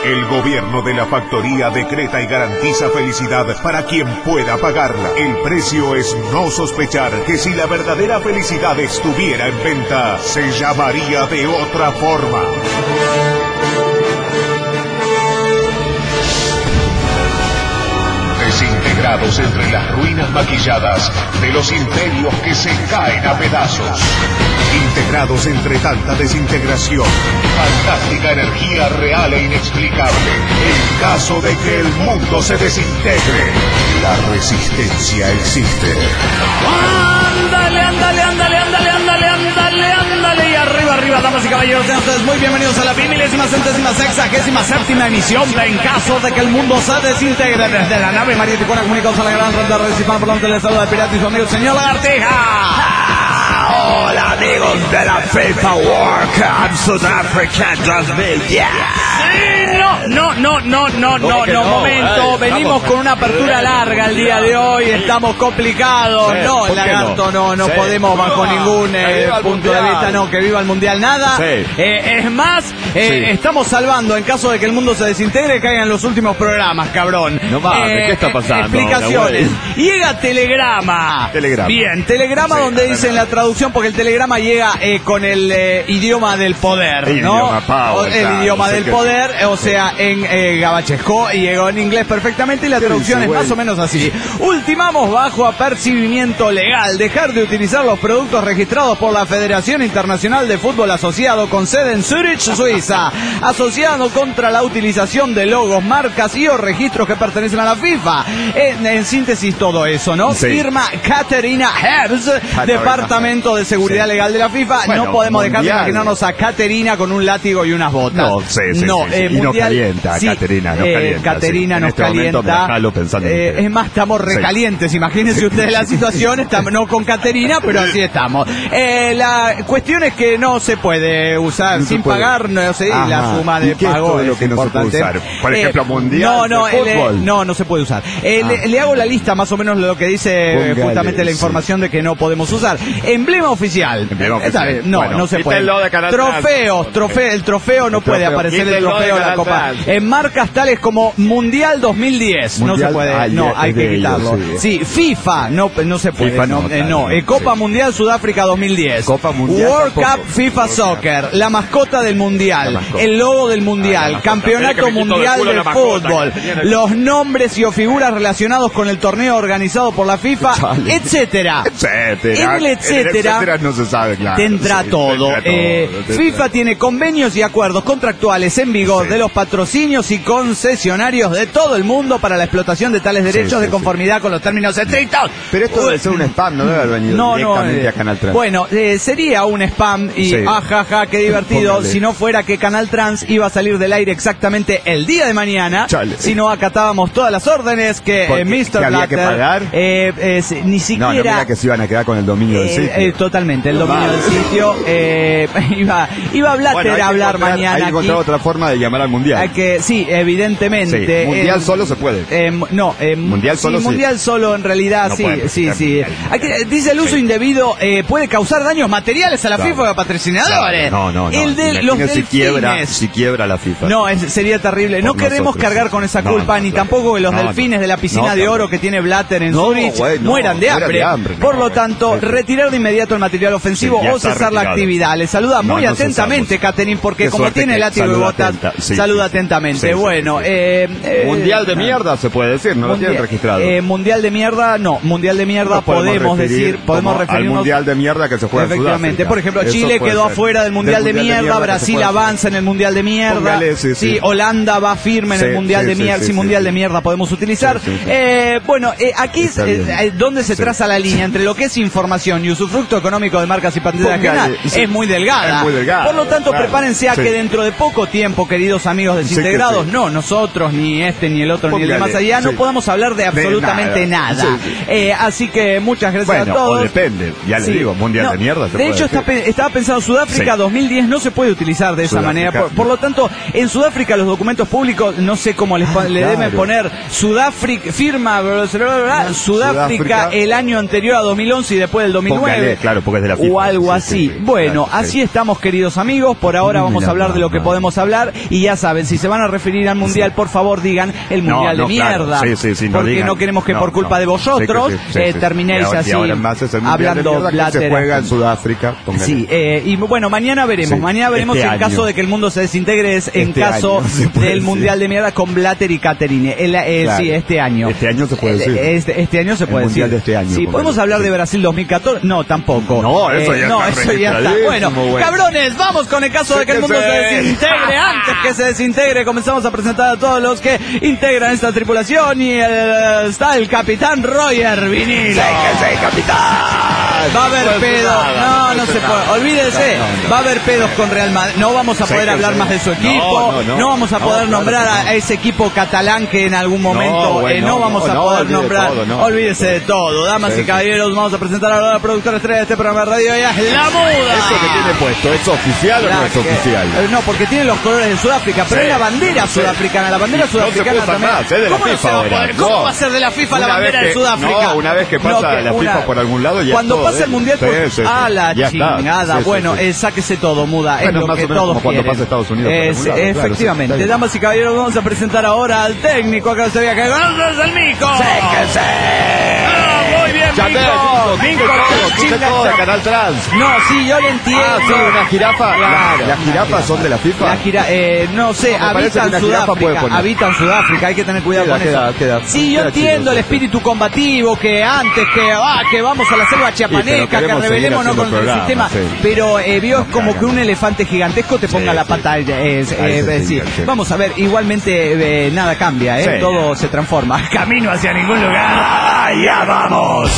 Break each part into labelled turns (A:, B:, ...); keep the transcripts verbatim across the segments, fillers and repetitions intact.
A: El gobierno de la factoría decreta y garantiza felicidad para quien pueda pagarla. El precio es no sospechar que si la verdadera felicidad estuviera en venta, se llamaría de otra forma. Desintegrados entre las ruinas maquilladas de los imperios que se caen a pedazos. Integrados entre tanta desintegración, fantástica energía real e inexplicable. En caso de que el mundo se desintegre, la resistencia existe.
B: ¡Ándale, ándale, ándale, ándale, ándale, ándale, ándale! Y arriba, arriba, damas y caballeros, sean ustedes muy bienvenidos a la milésima, centésima, sexagésima, séptima emisión de En caso de que el mundo se desintegre. Desde la nave María Tijuana, comunicados a la gran red de redes hispana, por donde les saluda el pirata y su amigo el señor Lagartija.
C: Hola amigos de la FIFA World Cup Sudáfrica dos mil diez.
B: Sí, no, no, no, no, no, no, no, momento.
C: Eh,
B: Venimos con una apertura larga el día de hoy, estamos complicados.
C: Eh,
B: No,
C: ¿por qué
B: Lagarto, no, no
C: Sí.
B: podemos bajo
C: Viva,
B: ningún eh,
C: que viva el
B: punto de
C: Mundial.
B: vista, no, que viva el Mundial, nada.
C: Sí.
B: Eh, es más, eh,
C: Sí.
B: estamos salvando en caso de que el mundo se desintegre, caigan los últimos programas, cabrón.
C: No mames, ¿qué está pasando
B: Explicaciones.
C: ahora, güey?
B: Llega Telegrama.
C: Telegrama.
B: Bien, Telegrama
C: Sí,
B: donde
C: adelante.
B: dicen la traducción, porque el Telegrama llega eh, con el eh, idioma del poder,
C: El
B: ¿no?
C: idioma power,
B: O- el
C: claro,
B: idioma
C: sé
B: del
C: que-
B: poder, o sea, en eh, gabachesco, y llegó en inglés perfectamente, y la
C: ¿Qué
B: traducción
C: dice,
B: es más
C: güey?
B: o menos así. Ultimamos bajo apercibimiento legal dejar de utilizar los productos registrados por la Federación Internacional de Fútbol Asociado con sede en Zurich, Suiza, asociado contra la utilización de logos, marcas y o registros que pertenecen a la FIFA. En, en síntesis todo eso, ¿no?
C: Sí.
B: Firma Caterina Herbst, Departamento de Seguridad
C: Sí.
B: Legal de la FIFA.
C: Bueno,
B: no podemos dejar de
C: mundial.
B: imaginarnos a Caterina con un látigo y unas botas.
C: No, sí, sí,
B: no,
C: sí, sí.
B: eh,
C: Y nos
B: mundial-
C: calienta,
B: sí,
C: Caterina, nos
B: eh,
C: calienta,
B: Caterina
C: sí. En
B: nos
C: este momento me
B: calienta.
C: jalo pensando en
B: Eh,
C: ustedes.
B: es más, estamos
C: Sí.
B: recalientes. Imagínense ustedes la situación. Estamos, no con Caterina, pero así estamos. Eh, la cuestión es que no se puede usar
C: No se
B: sin
C: puede.
B: pagar, no sé,
C: Ajá.
B: la suma
C: ¿Y
B: de
C: qué es
B: pago
C: todo
B: es
C: lo que no se puede
B: importante.
C: usar? Por ejemplo, mundial
B: no, no,
C: de
B: el, eh,
C: fútbol.
B: no, no se puede usar. Eh,
C: Ah.
B: le, le hago la lista más o menos de lo que dice eh,
C: Póngale,
B: justamente la
C: sí.
B: información de que no podemos usar. Emblema oficial.
C: Emblema
B: Está
C: oficial.
B: bien, no,
C: Bueno,
B: no se puede.
C: quítenlo de Canal
B: Trofeos, trofeo, el trofeo no
C: El
B: puede
C: trofeo,
B: aparecer el
C: quítenlo de
B: trofeo de la
C: Canal
B: Copa.
C: Trans.
B: En marcas tales como Mundial dos mil diez, no
C: Mundial,
B: se puede,
C: ah,
B: no,
C: ya,
B: hay
C: es
B: que
C: de ellos,
B: quitarlo.
C: sí.
B: Sí, FIFA, no, no se puede,
C: FIFA
B: no,
C: no,
B: eh,
C: claro,
B: no. Eh,
C: sí.
B: Copa Mundial Sudáfrica dos mil diez.
C: Copa Mundial
B: World
C: tampoco.
B: Cup FIFA Soccer, la mascota del Mundial,
C: La mascota.
B: el logo del
C: Ah,
B: Mundial,
C: la mascota.
B: Campeonato
C: Espera que me quito del
B: Mundial
C: culo
B: de
C: la mascota,
B: Fútbol,
C: que tenía en el-
B: los nombres y o figuras relacionados con el torneo organizado por la FIFA,
C: Chale.
B: etcétera.
C: Etcétera.
B: En el etcétera,
C: no se sabe, claro.
B: tendrá
C: Sí,
B: todo.
C: tendrá
B: Eh,
C: todo, tendrá.
B: FIFA tiene convenios y acuerdos contractuales en vigor
C: Sí.
B: de los patrocinios y concesionarios de todo el mundo para la explotación de tales derechos
C: sí,
B: de
C: sí.
B: conformidad con los términos estrictos.
C: Pero esto debe ser un spam, no debe haber venido
B: No, no,
C: directamente
B: eh,
C: a Canal Trans.
B: bueno, eh, sería un spam y
C: Sí.
B: ajaja, qué divertido,
C: Póngale.
B: si no fuera que Canal Trans iba a salir del aire exactamente el día de mañana,
C: Chale.
B: si no acatábamos todas las órdenes que
C: ¿Por
B: eh,
C: qué?
B: mister
C: ¿Que había que
B: Blatter,
C: pagar?
B: eh, eh, si- ni
C: no,
B: siquiera...
C: no mira que se iban a quedar con el dominio del
B: Eh,
C: sitio.
B: eh, totalmente, el dominio
C: Vale.
B: del sitio. Eh, iba, iba a Blatter
C: Bueno, hay que
B: a hablar
C: encontrar-
B: mañana
C: Hay que
B: aquí.
C: encontrar otra forma de llamar al mundial.
B: Hay que, sí, evidentemente.
C: Sí, mundial
B: eh,
C: solo se puede.
B: eh, no, eh,
C: Mundial
B: sí,
C: solo sí.
B: mundial solo en realidad,
C: No
B: sí,
C: puede
B: sí,
C: ser
B: sí.
C: mundial.
B: Aquí, eh, dice el uso
C: Sí.
B: indebido eh, puede causar daños materiales a la
C: Claro.
B: FIFA y a patrocinadores.
C: No, no, no.
B: El de los
C: Imagínate si quiebra,
B: delfines.
C: si quiebra la FIFA.
B: No, es- sería terrible. No
C: Por
B: queremos
C: nosotros,
B: cargar
C: sí.
B: con esa
C: No,
B: culpa,
C: no,
B: ni
C: claro.
B: tampoco que los
C: No,
B: delfines
C: no.
B: de la piscina
C: No,
B: de oro
C: tampoco.
B: que tiene Blatter en
C: No,
B: Zurich
C: güey, no,
B: mueran de
C: mueran
B: hambre.
C: de hambre, no,
B: Por lo
C: güey.
B: tanto,
C: Sí, sí.
B: retirar de inmediato el material ofensivo
C: Sí, ya
B: o
C: está
B: cesar la
C: retirado.
B: actividad. Le saluda
C: No,
B: muy
C: no
B: atentamente,
C: cesamos.
B: Catherine, porque
C: Qué
B: como
C: suerte
B: tiene
C: que
B: látigo y
C: saluda
B: botas,
C: atenta. Sí,
B: saluda
C: sí, sí.
B: atentamente.
C: Sí, sí,
B: bueno,
C: sí, sí.
B: eh, eh,
C: Mundial de mierda se puede decir, no lo tienen registrado.
B: eh, mundial de mierda, no. Mundial de mierda
C: Nos
B: podemos,
C: referir
B: decir, podemos
C: como al
B: referirnos
C: mundial de mierda que se juega en
B: efectivamente.
C: Sudáfrica.
B: Por ejemplo,
C: Eso
B: Chile
C: puede
B: quedó
C: ser.
B: afuera del mundial de mierda,
C: que se
B: Brasil
C: puede hacer.
B: avanza en el mundial de mierda.
C: Póngale, sí, sí.
B: Holanda va firme en
C: Sí,
B: el mundial
C: sí,
B: de
C: sí,
B: mierda,
C: sí,
B: si
C: sí,
B: mundial
C: sí.
B: de mierda podemos utilizar.
C: Sí, sí, sí.
B: Eh, bueno, eh, aquí es
C: Está
B: eh,
C: bien.
B: eh, donde se
C: Sí.
B: traza la línea entre lo que es información y usufructo económico de marcas y patentes
C: Póngale,
B: ajenas
C: sí.
B: es muy delgada.
C: Es muy delgada,
B: Por lo tanto,
C: claro.
B: prepárense a
C: Sí.
B: que dentro de poco tiempo, queridos amigos desintegrados,
C: sí.
B: no nosotros, ni este, ni el otro, ni el de
C: Póngale,
B: más allá, no
C: sí.
B: podamos hablar de absolutamente
C: nada.
B: nada.
C: Sí, sí.
B: Eh, así que muchas gracias
C: Bueno,
B: a todos.
C: o depende, ya le
B: Sí.
C: digo, mundial
B: No,
C: de mierda. se
B: de
C: puede
B: hecho, está
C: decir.
B: pe- estaba pensando Sudáfrica
C: Sí.
B: dos mil diez no se puede utilizar de esa
C: Sudáfrica,
B: manera. Por, por
C: no.
B: lo tanto, en Sudáfrica los documentos públicos, no sé cómo les,
C: Ah,
B: le
C: claro.
B: deben poner Sudáfrica, firma, bla, bla, bla, bla, Sudáfrica
C: Sudáfrica.
B: el año anterior a dos mil once y después del dos mil nueve.
C: Póngale, claro, porque es de la FIFA.
B: O algo
C: Sí,
B: así.
C: sí, sí.
B: Bueno,
C: Claro, sí.
B: así estamos, queridos amigos. Por ahora vamos a
C: Mira,
B: hablar de lo que
C: mamá.
B: podemos hablar y ya saben, si se van a referir al mundial, por favor digan el mundial
D: no, no,
B: de mierda.
D: Claro. Sí, sí, sí, no
B: porque
D: digan.
B: no queremos que
D: no,
B: por culpa
D: no.
B: de vosotros
D: sí, sí, sí,
B: eh,
D: sí.
B: terminéis
D: y ahora,
B: así
D: y ahora más es el
B: hablando
D: de que se juega en Sudáfrica. Póngale.
B: Sí, eh, y bueno, mañana veremos.
D: Sí,
B: mañana veremos
D: este
B: en
D: año.
B: caso de que el mundo se desintegre, es en
D: Este
B: caso
D: año, se puede
B: del
D: decir.
B: mundial de mierda con Blatter y Caterine. El, eh,
D: Claro.
B: Sí, este año.
D: Este año se puede
B: Eh,
D: decir.
B: Este, este año se
D: El
B: puede
D: mundial
B: decir.
D: de este año,
B: Sí,
D: póngale.
B: podemos hablar de Brasil dos mil catorce. No, tampoco.
D: No, eso ya
B: no,
D: está
B: eso ya está. Bueno,
D: registradísimo, güey.
B: cabrones, vamos con el caso de que el mundo se
D: Séquense.
B: desintegre. Antes que se desintegre, comenzamos a presentar a todos los que integran esta tripulación y eh, está el capitán Roger Vinilo.
D: ¡Séquense, capitán!
B: Va a haber
D: No puede
B: pedos,
D: nada,
B: no,
D: no
B: no
D: puede
B: se
D: nada.
B: puede, olvídese,
D: No, no, no.
B: va a haber pedos con Real Madrid, no vamos a
D: Sé
B: poder
D: que
B: hablar
D: sí.
B: más de su equipo,
D: No, no, no.
B: vamos a
D: No,
B: poder
D: claro
B: nombrar
D: que no.
B: a ese equipo catalán que en algún momento,
D: No, güey,
B: eh, no,
D: no,
B: vamos
D: no,
B: a
D: no,
B: poder
D: olvide
B: nombrar,
D: todo, no.
B: olvídese de todo, damas
D: Sí,
B: y
D: sí.
B: caballeros, vamos a presentar ahora a la productora estrella de este programa de radio, ella es La Muda.
D: ¿Eso que tiene puesto es oficial o
B: La
D: no es
B: que-
D: oficial?
B: eh, No, porque tiene los colores de Sudáfrica, pero
D: Sí,
B: es la bandera
D: sí.
B: sudafricana, la bandera
D: No se
B: sudafricana
D: usa
B: también.
D: más, es de la
B: ¿Cómo no
D: FIFA
B: se va a
D: ahora?
B: poder? ¿Cómo
D: No.
B: va a ser de la FIFA la
D: Una
B: bandera
D: vez
B: de
D: que-
B: Sudáfrica?
D: no, una vez que pasa
B: que
D: la FIFA por algún lado, ya
B: Cuando
D: todo,
B: pasa el
D: ¿eh?
B: mundial,
D: Sí,
B: pues,
D: sí, sí.
B: a la
D: Ya está.
B: chingada.
D: Sí, sí,
B: bueno,
D: sí.
B: eh, sáquese todo, Muda, es
D: Bueno,
B: lo
D: más
B: que
D: o menos
B: todos
D: como cuando
B: quieren.
D: pasa Estados Unidos por
B: Es-
D: algún lado, claro,
B: efectivamente,
D: sí, está bien.
B: damas y caballeros, vamos a presentar ahora al técnico acá se que conoces el Mico. Ah, muy bien,
D: Ya
B: Mico.
D: ve, Mico, quite
B: Mico,
D: todo, quite
B: chinga
D: todo de
B: esa-
D: Canal Trans.
B: No, sí, yo lo entiendo.
D: Ah, sí, una jirafa.
B: Claro,
D: ¿Las
B: una
D: jirafas son de la FIFA?
B: La gira, eh, no sé,
D: No, me parece
B: habitan
D: que una jirafa puede
B: Sudáfrica,
D: poner.
B: habitan Sudáfrica, hay que tener cuidado
D: Queda,
B: con
D: queda,
B: eso.
D: queda.
B: Sí, yo
D: Queda
B: entiendo
D: chido,
B: el
D: sí.
B: espíritu combativo, que antes que, ah, que vamos a la selva chiapaneca, que
D: queremos seguir
B: rebelémonos
D: haciendo
B: con el
D: programa,
B: sistema,
D: sí.
B: pero eh, vio
D: Nos
B: como
D: cagan.
B: que un elefante gigantesco te ponga
D: Sí,
B: la
D: sí.
B: pata, eh, es,
D: Ahí
B: eh,
D: se
B: eh, sí.
D: finca, sí.
B: Vamos a ver, igualmente eh, nada cambia, eh,
D: Sí.
B: todo se transforma. Camino hacia ningún lugar.
D: ¡Ya vamos!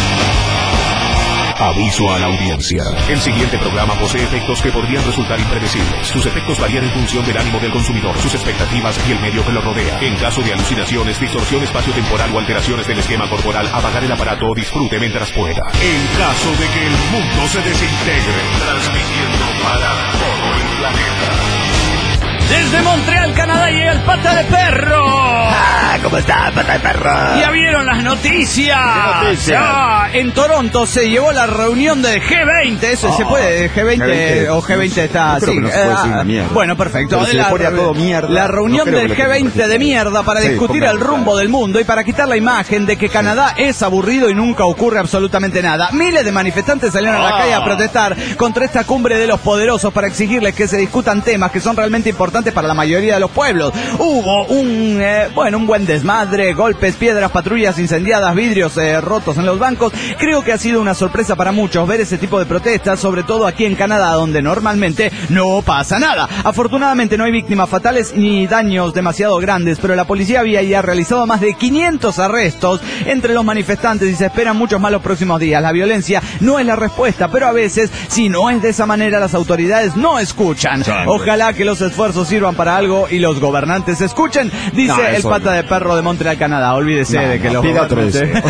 A: Aviso a la audiencia. El siguiente programa posee efectos que podrían resultar impredecibles. Sus efectos varían en función del ánimo del consumidor, sus expectativas y el medio que lo rodea. En caso de alucinaciones, distorsión espaciotemporal o alteraciones del esquema corporal, apagar el aparato o disfrute mientras pueda. En caso de que el mundo se desintegre, transmitiendo para todo el planeta.
B: Desde Montreal, Canadá, llega el Pata de Perro.
D: Ah, ¿cómo está, pata de perro?
B: Ya vieron las noticias.
D: ¿Qué noticias?
B: Ah, en Toronto se llevó la reunión del G veinte. Eso
D: Oh,
B: se puede. G veinte,
D: G veinte.
B: o G veinte está.
D: Yo creo
B: sí,
D: que no se puede
B: eh,
D: decir una mierda.
B: Bueno, perfecto.
D: Pero se le
B: la,
D: pone a todo mierda.
B: la
D: No
B: reunión
D: creo
B: del
D: que le
B: G veinte de
D: registre.
B: mierda para
D: Sí,
B: discutir
D: póngale,
B: el rumbo
D: claro.
B: del mundo y para quitar la imagen de que Canadá es aburrido y nunca ocurre absolutamente nada. Miles de manifestantes salieron a la
D: Ah.
B: calle a protestar contra esta cumbre de los poderosos para exigirles que se discutan temas que son realmente importantes para la mayoría de los pueblos. Hubo un, eh, bueno, un buen desmadre, golpes, piedras, patrullas incendiadas, vidrios eh, rotos en los bancos. Creo que ha sido una sorpresa para muchos ver ese tipo de protestas, sobre todo aquí en Canadá, donde normalmente no pasa nada. Afortunadamente no hay víctimas fatales ni daños demasiado grandes, pero la policía había ya realizado más de quinientos arrestos entre los manifestantes y se esperan muchos más los próximos días. La violencia no es la respuesta, pero a veces, si no es de esa manera, las autoridades no escuchan. Ojalá que los esfuerzos sirvan para algo y los gobernantes escuchen, dice
D: No,
B: el
D: eso
B: Pata
D: no.
B: de Perro de Montreal, Canadá. Olvídese
D: No,
B: de que
D: no,
B: los
D: pida otro
B: gobernantes...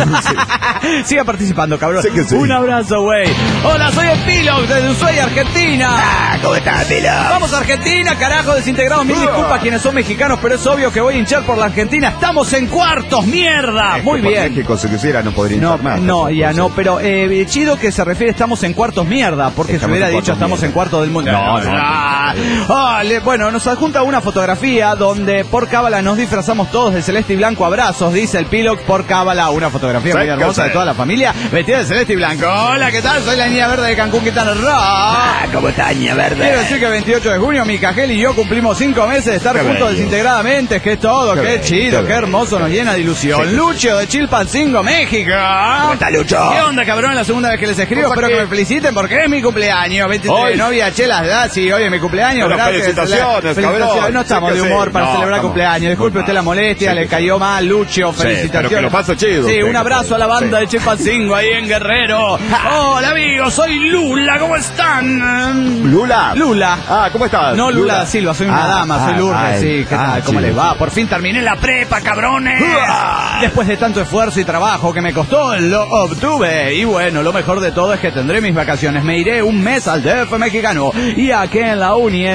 B: Siga participando, cabrón.
D: Sé que sí.
B: Un abrazo, güey. Hola, soy el Pilog desde Ushuaia, Argentina.
D: Ah, ¿cómo está, Pilo?
B: Vamos a Argentina, carajo, desintegrados. Mil
D: Uh.
B: disculpas a quienes son mexicanos, pero es obvio que voy a hinchar por la Argentina. Estamos en cuartos, mierda.
D: Es
B: Muy
D: que por
B: bien.
D: México, si quisiera, no podría
B: No,
D: entrar más.
B: no,
D: Eso,
B: ya
D: sí.
B: no, pero eh, chido que se refiere estamos en cuartos mierda, porque
D: Estamos
B: se hubiera
D: en
B: dicho
D: cuartos
B: estamos
D: mierda.
B: en cuartos del mundo.
D: No, no,
B: Ah, ah, le- bueno, nos adjunta una fotografía donde por cábala nos disfrazamos todos de celeste y blanco. Abrazos, dice el Pilot por cábala. Una fotografía muy
D: Sí,
B: hermosa
D: que
B: de
D: sí.
B: toda la familia vestida de celeste y blanco. Hola, ¿qué tal? Soy la niña verde de Cancún, Quintana Roo.
D: Ah, ¿cómo está, niña verde?
B: Quiero decir que el veintiocho de junio mi Cajel y yo cumplimos cinco meses de estar
D: Qué
B: juntos
D: bello.
B: desintegradamente. Que es todo,
D: Qué
B: qué,
D: bello,
B: chido,
D: qué
B: qué
D: bello.
B: hermoso, nos llena de ilusión.
D: Sí.
B: Lucho de Chilpancingo, México.
D: ¿Cómo está, Lucho?
B: ¿Qué onda, cabrón? Es la segunda vez que les escribo.
D: Cosa
B: Espero que...
D: que-
B: me feliciten porque es mi cumpleaños. veintitrés
D: Hoy.
B: de novia, chelas, ¿verdad? Sí, hoy es mi cumpleaños.
D: Bueno,
B: gracias.
D: felicitaciones, cabrón.
B: No estamos
D: Sí que
B: de humor
D: sí.
B: para
D: No,
B: celebrar
D: estamos
B: cumpleaños. Disculpe
D: muy
B: usted la
D: mal.
B: molestia,
D: Sí
B: le
D: que
B: cayó mal, Lucho. Felicitaciones.
D: pero que lo pase chido,
B: Sí,
D: usted,
B: un abrazo a la banda
D: sí.
B: de Chilpancingo ahí en Guerrero. Hola, amigos, soy Lula. ¿Cómo están?
D: ¿Lula?
B: Lula.
D: Ah, ¿cómo estás?
B: No Lula da Silva, soy una
D: Ah,
B: dama, soy
D: ah,
B: Lourdes,
D: ah,
B: sí, ¿qué
D: ah,
B: tal? ¿Cómo
D: sí,
B: les
D: sí.
B: va? Por fin terminé la prepa, cabrones.
D: Ah.
B: Después de tanto esfuerzo y trabajo que me costó, lo obtuve. Y bueno, lo mejor de todo es que tendré mis vacaciones. Me iré un mes al D F mexicano. Y aquí en la Uni, en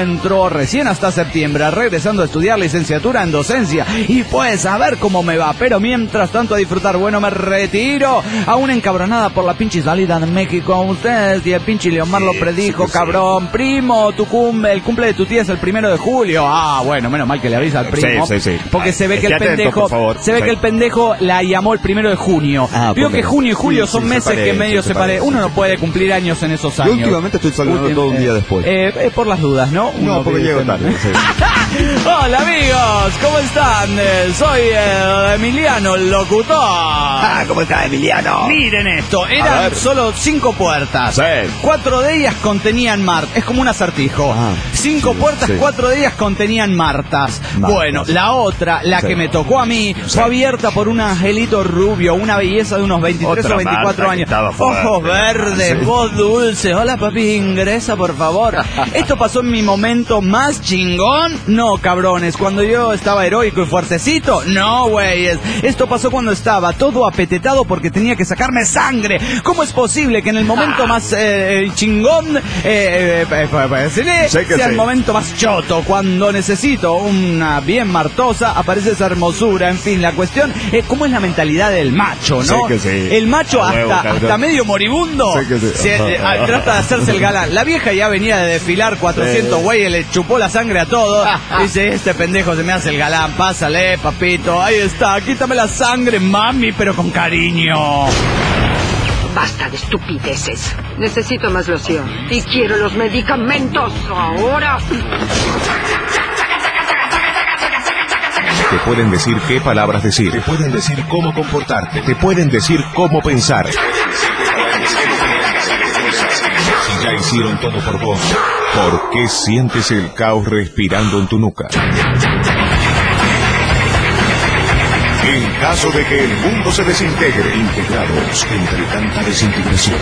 B: encuentro recién hasta septiembre, regresando a estudiar licenciatura en docencia. Y pues a ver cómo me va. Pero mientras tanto a disfrutar. Bueno, me retiro. Aún encabronada por la pinche salida de México a ustedes. Y el pinche Leomar lo predijo, sí, cabrón. Sí. Primo, tu cumple, el cumple de tu tía es el primero de julio. Ah, bueno, menos mal que le avisa al primo.
D: Sí, sí, sí.
B: Porque se ve
D: Ay,
B: que el
D: atento,
B: pendejo,
D: favor,
B: se ve
D: sí.
B: que el pendejo la llamó el primero de junio.
D: Ah,
B: Vio que junio y julio
D: sí,
B: son
D: sí,
B: meses
D: se parece,
B: que medio se,
D: se
B: parece.
D: parece.
B: Uno no puede cumplir años en esos
D: Yo
B: años.
D: últimamente estoy saludando
B: Ultim-
D: todo un día
B: eh,
D: después.
B: Eh, eh, por las dudas, ¿no?
D: No,
B: Uno
D: porque
B: que
D: llego
B: dice-
D: tarde. Sí.
B: Hola amigos, ¿cómo están? Eh, soy eh, Emiliano, el locutor.
C: Ah, ¿cómo está, Emiliano?
B: Miren esto,
D: A
B: eran
D: ver.
B: solo cinco puertas.
D: Sí.
B: Cuatro de ellas contenían mar, es como un acertijo.
D: Ah,
B: cinco
D: sí,
B: puertas,
D: sí.
B: cuatro de ellas contenían martas.
D: Martas.
B: Bueno, la otra, la
D: Sí.
B: que me tocó a mí,
D: Sí.
B: fue abierta por un angelito rubio, una belleza de unos veintitrés
C: Otra
B: o veinticuatro
C: Marta que
B: años.
C: estaba fuerte.
B: Ojos verdes,
D: Sí.
B: voz dulce. Hola papi, ingresa por favor. ¿Esto pasó en mi momento más chingón? No, cabrones, cuando yo estaba heroico y fuertecito. No, güeyes. Esto pasó cuando estaba todo apetetado porque tenía que sacarme sangre. ¿Cómo es posible que en el momento más eh, chingón eh, eh, eh, pues, sí,
D: Sé que
B: sea el
D: sí.
B: momento más choto? Cuando necesito una bien martosa, aparece esa hermosura. En fin, la cuestión es cómo es la mentalidad del macho, ¿no?
D: Sé que sí.
B: El macho
D: A
B: hasta,
D: huevo, cabrón.
B: hasta medio moribundo
D: Sé que sí.
B: se, eh, ah, trata de hacerse el galán. La vieja ya venía de desfilar cuatrocientos
D: Sí.
B: güeyes, le chupó la sangre a todo. Dice, este pendejo se me hace el galán, pásale, papito. Ahí está, quítame la sangre, mami, pero con cariño.
E: Basta de estupideces. Necesito más loción. Y quiero los medicamentos ahora.
A: Te pueden decir qué palabras decir. Te pueden decir cómo comportarte. Te pueden decir cómo pensar. Si ya hicieron todo por vos, ¿por qué sientes el caos respirando en tu nuca? En caso de que el mundo se desintegre, integrados entre tanta desintegración.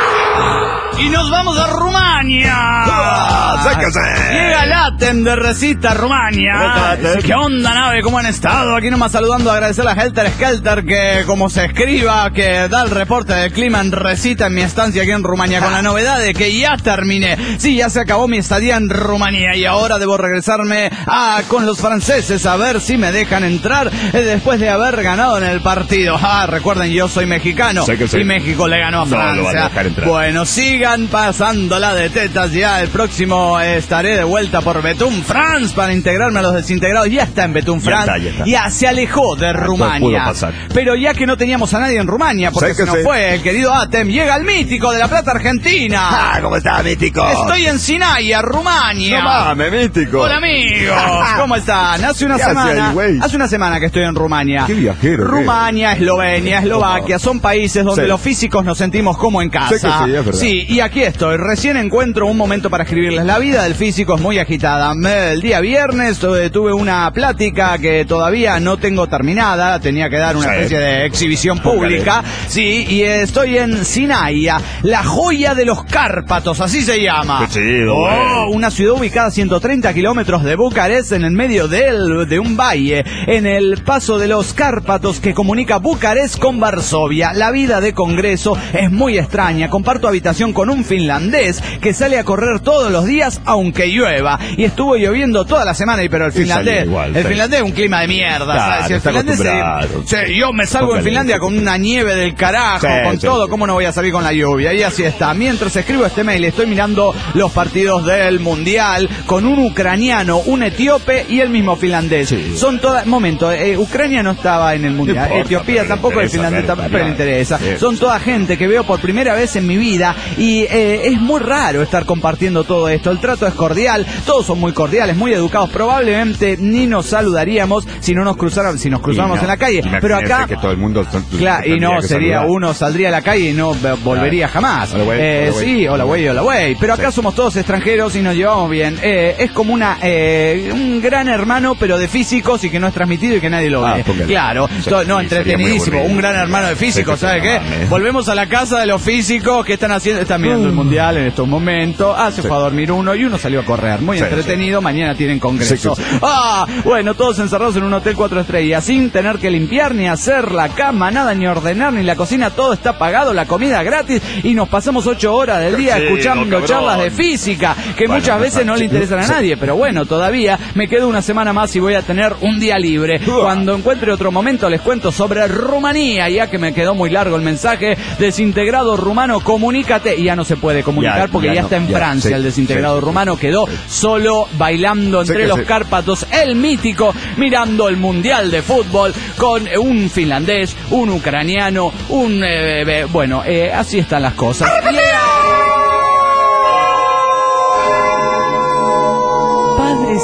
B: Y nos vamos a Rumania.
D: ¡Ah, sáquese!
B: Llega el Atem de Recita, Rumania.
D: Atem.
B: ¿Qué onda, nave? ¿Cómo han estado? Aquí nomás saludando, agradecer a Helter Skelter que, como se escriba, que da el reporte del clima en Recita en mi estancia aquí en Rumania, con la novedad de que ya terminé. Sí, ya se acabó mi estadía en Rumania y ahora debo regresarme a, con los franceses a ver si me dejan entrar eh, después de haber ganado en el partido. Ah, recuerden, yo soy mexicano
D: Sé que sí.
B: y México le ganó a
D: No lo
B: Francia.
D: van a dejar entrar.
B: Bueno, sigan pasándola de tetas. Ya el próximo eh, estaré de vuelta por Betún, France, para integrarme a los desintegrados. Ya está en Betún,
D: Ya
B: France.
D: está, ya está.
B: Ya se alejó de Rumania.
D: pudo pasar.
B: Pero ya que no teníamos a nadie en Rumania, porque
D: Sé
B: se
D: que
B: nos
D: sí.
B: fue el querido Atem, llega el mítico de La Plata, Argentina.
C: Ah, ¿cómo está, mítico?
B: Estoy en Sinaia, Rumania.
D: No mames, mítico.
B: Hola amigos, ¿cómo están? Hace una
D: ¿Qué hace
B: semana,
D: ahí, güey?
B: hace una semana que estoy en Rumania.
D: Qué viajero, ¿qué?
B: Rumania, Eslovenia, Eslovaquia, son países donde
D: Sí.
B: los físicos nos sentimos como en casa.
D: Sé que sí, es verdad.
B: Sí, y aquí estoy. Recién encuentro un momento para escribirles. La vida del físico es muy agitada. Me- El día viernes eh, tuve una plática que todavía no tengo terminada. Tenía que dar una
D: Sí.
B: especie de exhibición pública. Sí, y estoy en Sinaia, la joya de los Cárpatos, así se llama.
D: Qué chido,
B: Oh,
D: güey.
B: una ciudad ubicada a ciento treinta kilómetros de Bucarest, en el medio del, de un valle, en el paso de los Cárpatos que comunica Bucarest con Varsovia. La vida de congreso es muy extraña. Comparto habitación con un finlandés que sale a correr todos los días aunque llueva. Y estuvo lloviendo toda la semana, y pero el
D: Y salía
B: finlandés,
D: igual,
B: el
D: sí.
B: finlandés es un clima de mierda,
D: Claro,
B: ¿sabes? Si el
D: está
B: finlandés se-
D: acostumbrado.
B: se- yo me salgo en
D: Póngale.
B: Finlandia con una nieve del carajo,
D: Sí,
B: con
D: sí,
B: todo,
D: sí.
B: ¿cómo no voy a salir con la lluvia? Y así está. Mientras escribo este mail, estoy mirando los partidos del Mundial con un ucraniano, un etíope y el mismo finlandés.
D: Sí.
B: Son todas... Momento, eh, Ucrania no estaba en el Mundial.
D: No importa,
B: Etiopía
D: pero le
B: tampoco, el
D: interesa
B: finlandés
D: ver
B: tampoco,
D: el
B: pero le
D: Mundial.
B: interesa.
D: Sí.
B: Son toda gente que veo por primera vez en mi vida y eh, es muy raro estar compartiendo todo esto. El trato es cordial, todos son muy cordiales, muy educados. Probablemente ni nos saludaríamos si no nos cruzaran, si nos cruzáramos
D: Y no,
B: en la calle. Pero
D: imagínense
B: acá...
D: que todo el mundo son-
B: Claro, y
D: tendría
B: no,
D: que
B: sería
D: saludar.
B: uno saldría a la calle y no v- volvería jamás.
D: Hola, güey,
B: Eh,
D: hola, güey.
B: sí, hola güey, hola güey. Pero acá
D: Sí.
B: somos todos extranjeros y nos llevamos bien. Eh, es como una eh, un gran hermano, pero de físicos y que no es transmitido y que nadie lo ve.
D: Ah, póngale.
B: Claro,
D: Sí,
B: to- no,
D: sí, sería muy
B: entretenidísimo.
D: aburrido.
B: Un gran hermano de físicos,
D: Sí, que
B: ¿sabes
D: sí,
B: qué?
D: no mames.
B: Volvemos a la casa de los físicos que están haciendo, está están mirando el mundial en estos momentos. Ah, se
D: Sí.
B: fue a dormir uno y uno salió a correr. Muy
D: Sí,
B: entretenido. Mañana tienen congreso.
D: Sí, sí, sí.
B: Ah, bueno, todos encerrados en un hotel cuatro estrellas, sin tener que limpiar ni hacer la cama, nada, ni ordenar, ni la cocina. Todo está pagado, la comida gratis. Y nos pasamos ocho horas del día
D: Sí,
B: escuchando
D: no, cabrón.
B: charlas de física, que
D: Bueno,
B: muchas veces no le
D: sí.
B: interesan a nadie. Pero bueno, todavía me quedo una semana más y voy a tener un día libre. Cuando encuentre otro momento les cuento sobre Rumanía, ya que me quedó muy largo el mensaje. Desintegrado rumano, comunícate. Y ya no se puede comunicar
D: Ya,
B: porque ya,
D: ya no,
B: está en
D: ya,
B: Francia
D: sí,
B: el desintegrado
D: sí,
B: rumano. Quedó solo bailando
D: Sí
B: entre
D: que
B: los
D: sí.
B: Cárpatos, el mítico, mirando el Mundial de Fútbol con un finlandés, un ucraniano, un... eh, eh, bueno, eh, así están las cosas. Padre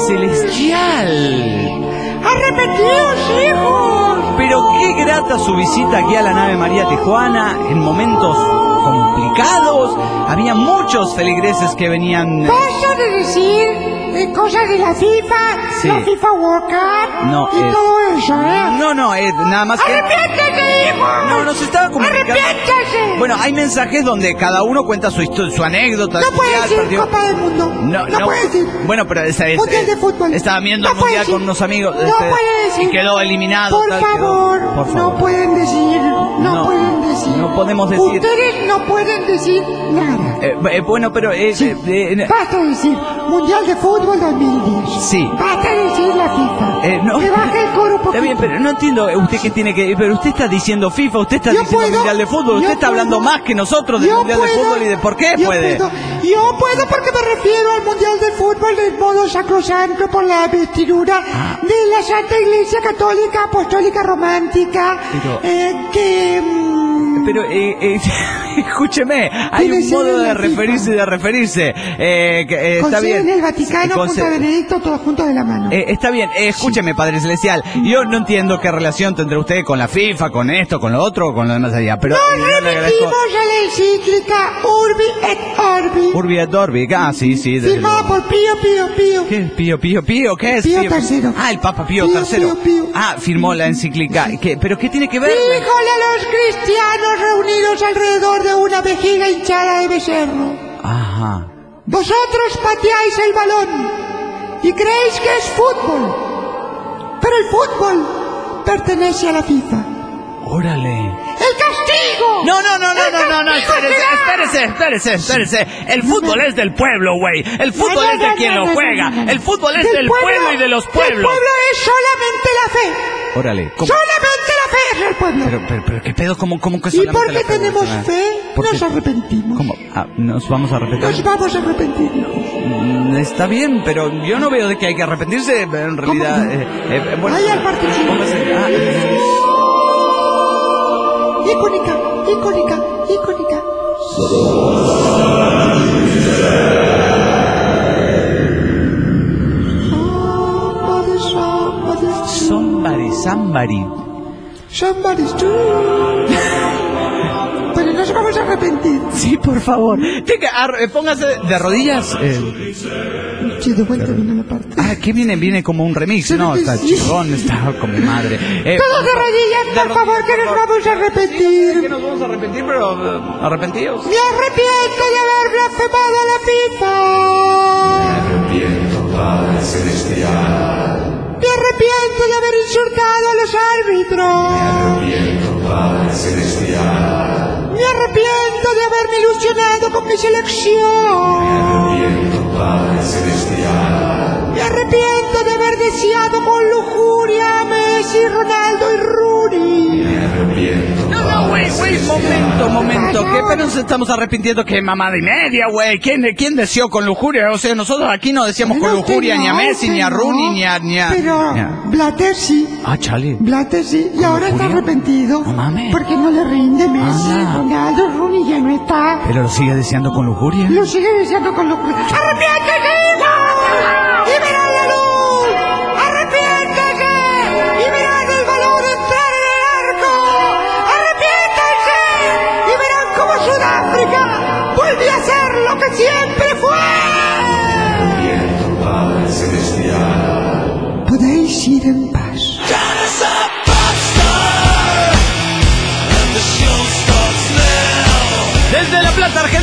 B: Celestial.
F: ¡Arrepentidos, hijos!
B: Pero qué grata su visita aquí a la nave María Tijuana en momentos complicados. Había muchos feligreses que venían... eh,
F: Paso de decir eh, cosas de la FIFA,
B: Sí.
F: la FIFA World Cup
B: No,
F: y
B: es-
F: todo eso, ¿eh?
B: No, no, eh, nada más que...
F: ¡Arrepiéntase, hijo!
B: No, nos estaba comunicando...
F: ¡Arrepiéntase!
B: Bueno, hay mensajes donde cada uno cuenta su histo- su anécdota.
F: no
B: del
F: puede
B: mundial,
F: decir
B: partido-
F: Copa del Mundo.
B: No, no,
F: puede decir.
B: Bueno, pero esa es,
F: Mundial de fútbol.
B: estaba viendo
F: No
B: el
F: puede
B: mundial
F: decir.
B: con unos amigos.
F: No
B: este,
F: puede decir.
B: Y quedó eliminado.
F: Por
B: tal, quedó-
F: favor,
B: por favor.
F: no pueden decir. No,
B: No,
F: pueden decir.
B: no podemos decir.
F: Ustedes no pueden decir nada.
B: Eh, eh, bueno, pero... eh,
F: Sí.
B: eh, eh,
F: Basta de decir Mundial de Fútbol dos mil diez.
B: Sí.
F: Basta de decir la FIFA.
B: Eh, no.
F: Que baje el coro un
B: Está bien,
F: poquito.
B: pero no entiendo, eh, usted qué tiene que... Pero usted está diciendo FIFA, usted está
F: Yo
B: diciendo
F: puedo,
B: Mundial de Fútbol, usted
F: yo
B: está hablando
F: puedo.
B: más que nosotros del
F: Yo
B: Mundial de
F: puedo,
B: Fútbol y de por qué
F: yo
B: puede.
F: puedo. Yo puedo porque me refiero al Mundial de Fútbol del modo sacrosanto por la vestidura
B: Ah.
F: de la Santa Iglesia Católica Apostólica Romántica.
B: Pero-
F: eh, que... mm,
B: Pero, eh, eh, escúcheme, hay
F: Tiene
B: un modo
F: sede en
B: de
F: la
B: referirse y
F: FIFA.
B: de referirse. Eh, que, eh,
F: con
B: está
F: sede
B: bien.
F: en el Vaticano,
B: Con
F: Punta
B: se-
F: Benedicto, todos juntos de la mano.
B: Eh, está bien, eh, escúcheme, Padre Celestial. Yo no entiendo qué relación tendrá usted con la FIFA, con esto, con lo otro, con lo demás allá. Pero
F: Nos
B: yo le agradezco.
F: remitimos a la encíclica Urbi et Orbi,
B: Urbi et Orbi, ah, sí, sí. desde
F: firmada
B: luego.
F: por Pío Pío Pío.
B: ¿Qué? ¿Pío, Pío, Pío? ¿Qué es?
F: Pío tercero.
B: Ah, el Papa Pío,
F: Pío,
B: tercero.
F: Pío, Pío.
B: Ah, firmó la encíclica. ¿Qué? ¿Pero qué tiene que ver?
F: Díjole a los cristianos reunidos alrededor de una vejiga hinchada de becerro:
B: Ajá.
F: vosotros pateáis el balón y creéis que es fútbol, pero el fútbol pertenece a la FIFA.
B: Órale.
F: ¡El castigo!
B: No, no, no, no,
F: ¡El
B: no, no, no,
F: castigo
B: espérese,
F: será!
B: espérese, espérese, espérese. El fútbol es del pueblo, güey. El fútbol
F: No, no,
B: es de
F: no,
B: quien
F: no,
B: lo
F: no,
B: juega.
F: no, no, no.
B: El fútbol es
F: Del
B: del pueblo y de los
F: El
B: pueblos.
F: pueblo es solamente la fe.
B: Órale. ¿Cómo?
F: Solamente la fe es el pueblo.
B: Pero, pero, pero, ¿qué pedo? ¿Cómo, cómo que
F: y
B: solamente
F: porque
B: la fe
F: tenemos
B: funciona?
F: fe,
B: ¿Por
F: nos
B: qué?
F: arrepentimos.
B: ¿Cómo? Ah, ¿nos vamos a arrepentir?
F: Nos vamos a arrepentir, hijos.
B: Mm, Está bien, pero yo no veo de que hay que arrepentirse. En realidad,
F: ¿Cómo no?
B: eh, eh, bueno,
F: Vaya al participo.
B: póngase- ah, eh,
F: Icónica, icónica, icónica. Somebody, somebody,
B: somebody, somebody.
F: somebody's too. Pero nos vamos a arrepentir.
B: Sí, por favor. Tenga, ar- eh, póngase de rodillas. Eh,
F: Sí, de vuelta viene la parte.
B: ah, ¿qué viene? Viene como un remix,
F: Sí,
B: ¿no?
F: sí,
B: Está
F: sí.
B: chingón, está como madre. Eh,
F: Todos de rodillas,
B: de
F: por
B: rodillas,
F: favor, que
B: por
F: nos
B: favor.
F: vamos a
B: Sí, que
F: arrepentir.
B: nos vamos a arrepentir, pero eh, arrepentidos.
F: Me arrepiento de haber blasfemado a la FIFA. Me arrepiento de haber insultado a los árbitros. Me arrepiento de haberme ilusionado con mi selección. Me arrepiento de haber deseado con lujuria a Messi, Ronaldo y Rooney.
B: No, no, güey, güey, momento, momento. ¿Qué? Pero nos estamos arrepintiendo que mamada y media, güey. ¿Quién, ¿Quién deseó con lujuria? O sea, nosotros aquí no decíamos con
F: Bueno,
B: lujuria
F: que
B: ni a
F: no,
B: Messi,
F: que
B: ni a
F: no.
B: Rooney, ni a... Ni a
F: Pero
B: ni a-
F: Blatter sí.
B: Ah, chale.
F: Blatter sí. Y ahora está
B: lujuria?
F: arrepentido.
B: No mames.
F: Porque no le rinde Messi,
B: Anda.
F: Ronaldo, Rooney ya no está.
B: ¿Pero lo sigue deseando con lujuria?
F: Lo sigue deseando con lujuria. ¡Arrepiéntese, hijo! ¡Y verán la luz! ¡Arrepiéntese! ¡Y verán el balón entrar en el arco! ¡Arrepiéntanse! ¡Y verán cómo Sudáfrica vuelve a ser lo que siempre fue! Podéis ir en paz.
B: Desde La Plata, Argentina.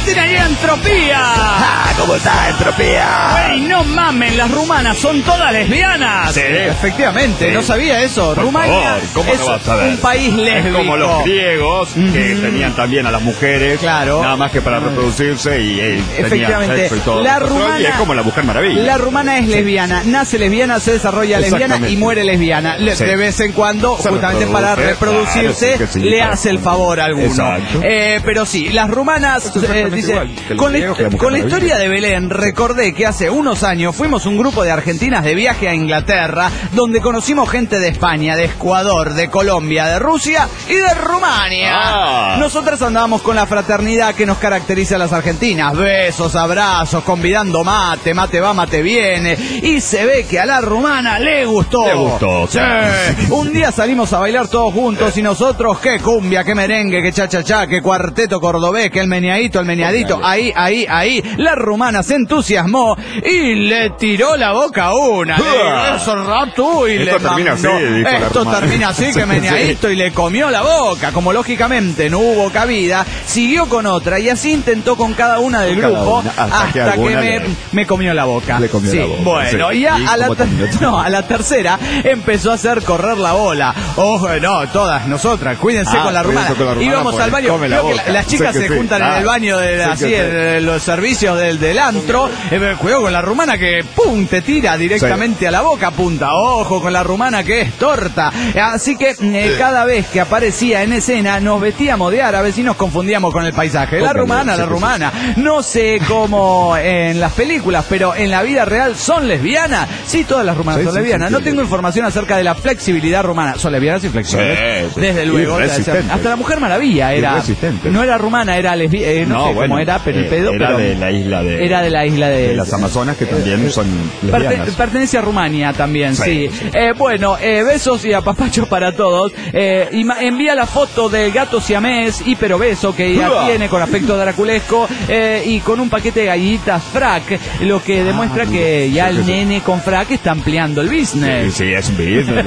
B: Argentina llega Entropía.
C: Ah, ¿cómo está Entropía?
B: Güey, no mamen, las rumanas son todas lesbianas.
C: Sí.
B: Efectivamente,
C: Sí.
B: no sabía eso.
C: Por
B: Rumania
C: favor, ¿cómo
B: es
C: no vas a ver?
B: un país lésbico.
C: Es como los griegos, que
B: Ujú.
C: tenían también a las mujeres,
B: Claro.
C: nada más que para reproducirse y, eh, tenían
B: Efectivamente,
C: sexo y todo.
B: la
C: Nosotros,
B: rumana-
C: y es como la Mujer Maravilla.
B: La rumana es lesbiana, nace lesbiana, se desarrolla lesbiana
C: Exactamente.
B: y muere lesbiana. Le-
C: Sí.
B: De vez en cuando,
C: Se
B: justamente para
C: reproduce,
B: reproducirse,
C: claro, sí que sí,
B: le
C: claro.
B: hace el favor a alguno.
C: Exacto.
B: Eh, pero sí, las rumanas,
C: Esto es
B: eh,
C: exactamente
B: dice,
C: igual que los
B: con, la,
C: griegos, que la Mujer
B: con la
C: Maravilla.
B: historia de Belén, recordé que hace unos años fuimos un grupo de argentinas de viaje a Inglaterra, donde conocimos gente de España, de Ecuador, de Colombia, de Rusia y de Rumania.
C: Ah.
B: Nosotras andábamos con la fraternidad que nos caracteriza a las argentinas. Besos, abrazos, convidando mate, mate va, mate viene. Y se ve que a la rumana le gustó.
C: Le gustó,
B: Sí.
C: sí.
B: Un día salimos a bailar todos juntos y nosotros, qué cumbia, qué merengue, qué cha-cha-cha, qué cuarteto cordobés, qué el meneadito, el meneadito. Ahí, ahí, ahí. La rumana se entusiasmó y le tiró la boca a una. Le
C: Uah.
B: hizo rato y
C: Esto
B: le
C: termina
B: mandó.
C: así, dijo la
B: Esto
C: rumana.
B: termina así, que
C: Sí,
B: meneadito y le comió la boca. Como lógicamente no hubo cabida, siguió con otra y así intentó con cada una del
C: Con cada
B: grupo
C: una, hasta
B: hasta,
C: que
B: que,
C: alguna
B: me,
C: le-
B: me comió la boca.
C: Le comió
B: Sí,
C: la boca,
B: bueno,
C: sí.
B: y, a,
C: ¿Y
B: a la
C: cómo
B: ter-
C: terminó?
B: no, a la tercera empezó a hacer correr la bola. Ojo, no, todas nosotras, cuídense
C: Ah,
B: con la rumana.
C: cuídense con la rumana
B: Íbamos
C: porque
B: al baño,
C: come la
B: creo que
C: boca.
B: la- las chicas
C: Sé que
B: se
C: sí.
B: juntan
C: Ah,
B: en el baño de
C: sé
B: así,
C: que
B: en, en los servicios del, del antro. Eh, cuidado con la rumana que pum, te tira directamente a la boca, punta. Ojo con la rumana que es torta. Así que eh, cada vez que aparecía en escena nos vestíamos de árabes y nos confundíamos con el paisaje. La
C: Póngale,
B: rumana,
C: sí,
B: la
C: sí, sí.
B: rumana. No sé cómo en las películas, pero en la vida real son lesbianas. Sí, todas las rumanas
C: Sí,
B: son
C: sí,
B: lesbianas.
C: sí,
B: No
C: sí.
B: tengo información acerca de la flexibilidad rumana. Son lesbianas y flexibles.
C: Sí, sí.
B: Desde
C: Y
B: luego.
C: resistentes.
B: Hasta la Mujer Maravilla
C: Y
B: era.
C: resistentes.
B: No era rumana, era lesbiana. Eh, no, sé
C: bueno,
B: cómo era, pero el
C: eh,
B: pedo.
C: era
B: pero
C: de la isla de...
B: Era de la isla de,
C: de las Amazonas, que también son
B: Perte-
C: lesbianas.
B: pertenece a Rumania también, sí.
C: Sí, sí.
B: Eh, bueno, eh, besos y apapachos para todos. Eh, y ma- envía la foto del gato siamés, hiperobeso, que ya
C: Uah.
B: tiene con aspecto draculesco, eh, y con un paquete de galletas frac, lo que demuestra que ya
C: sí,
B: el
C: sí, sí.
B: nene con frac está ampliando el
C: Sí,
B: business.
C: sí, es un business.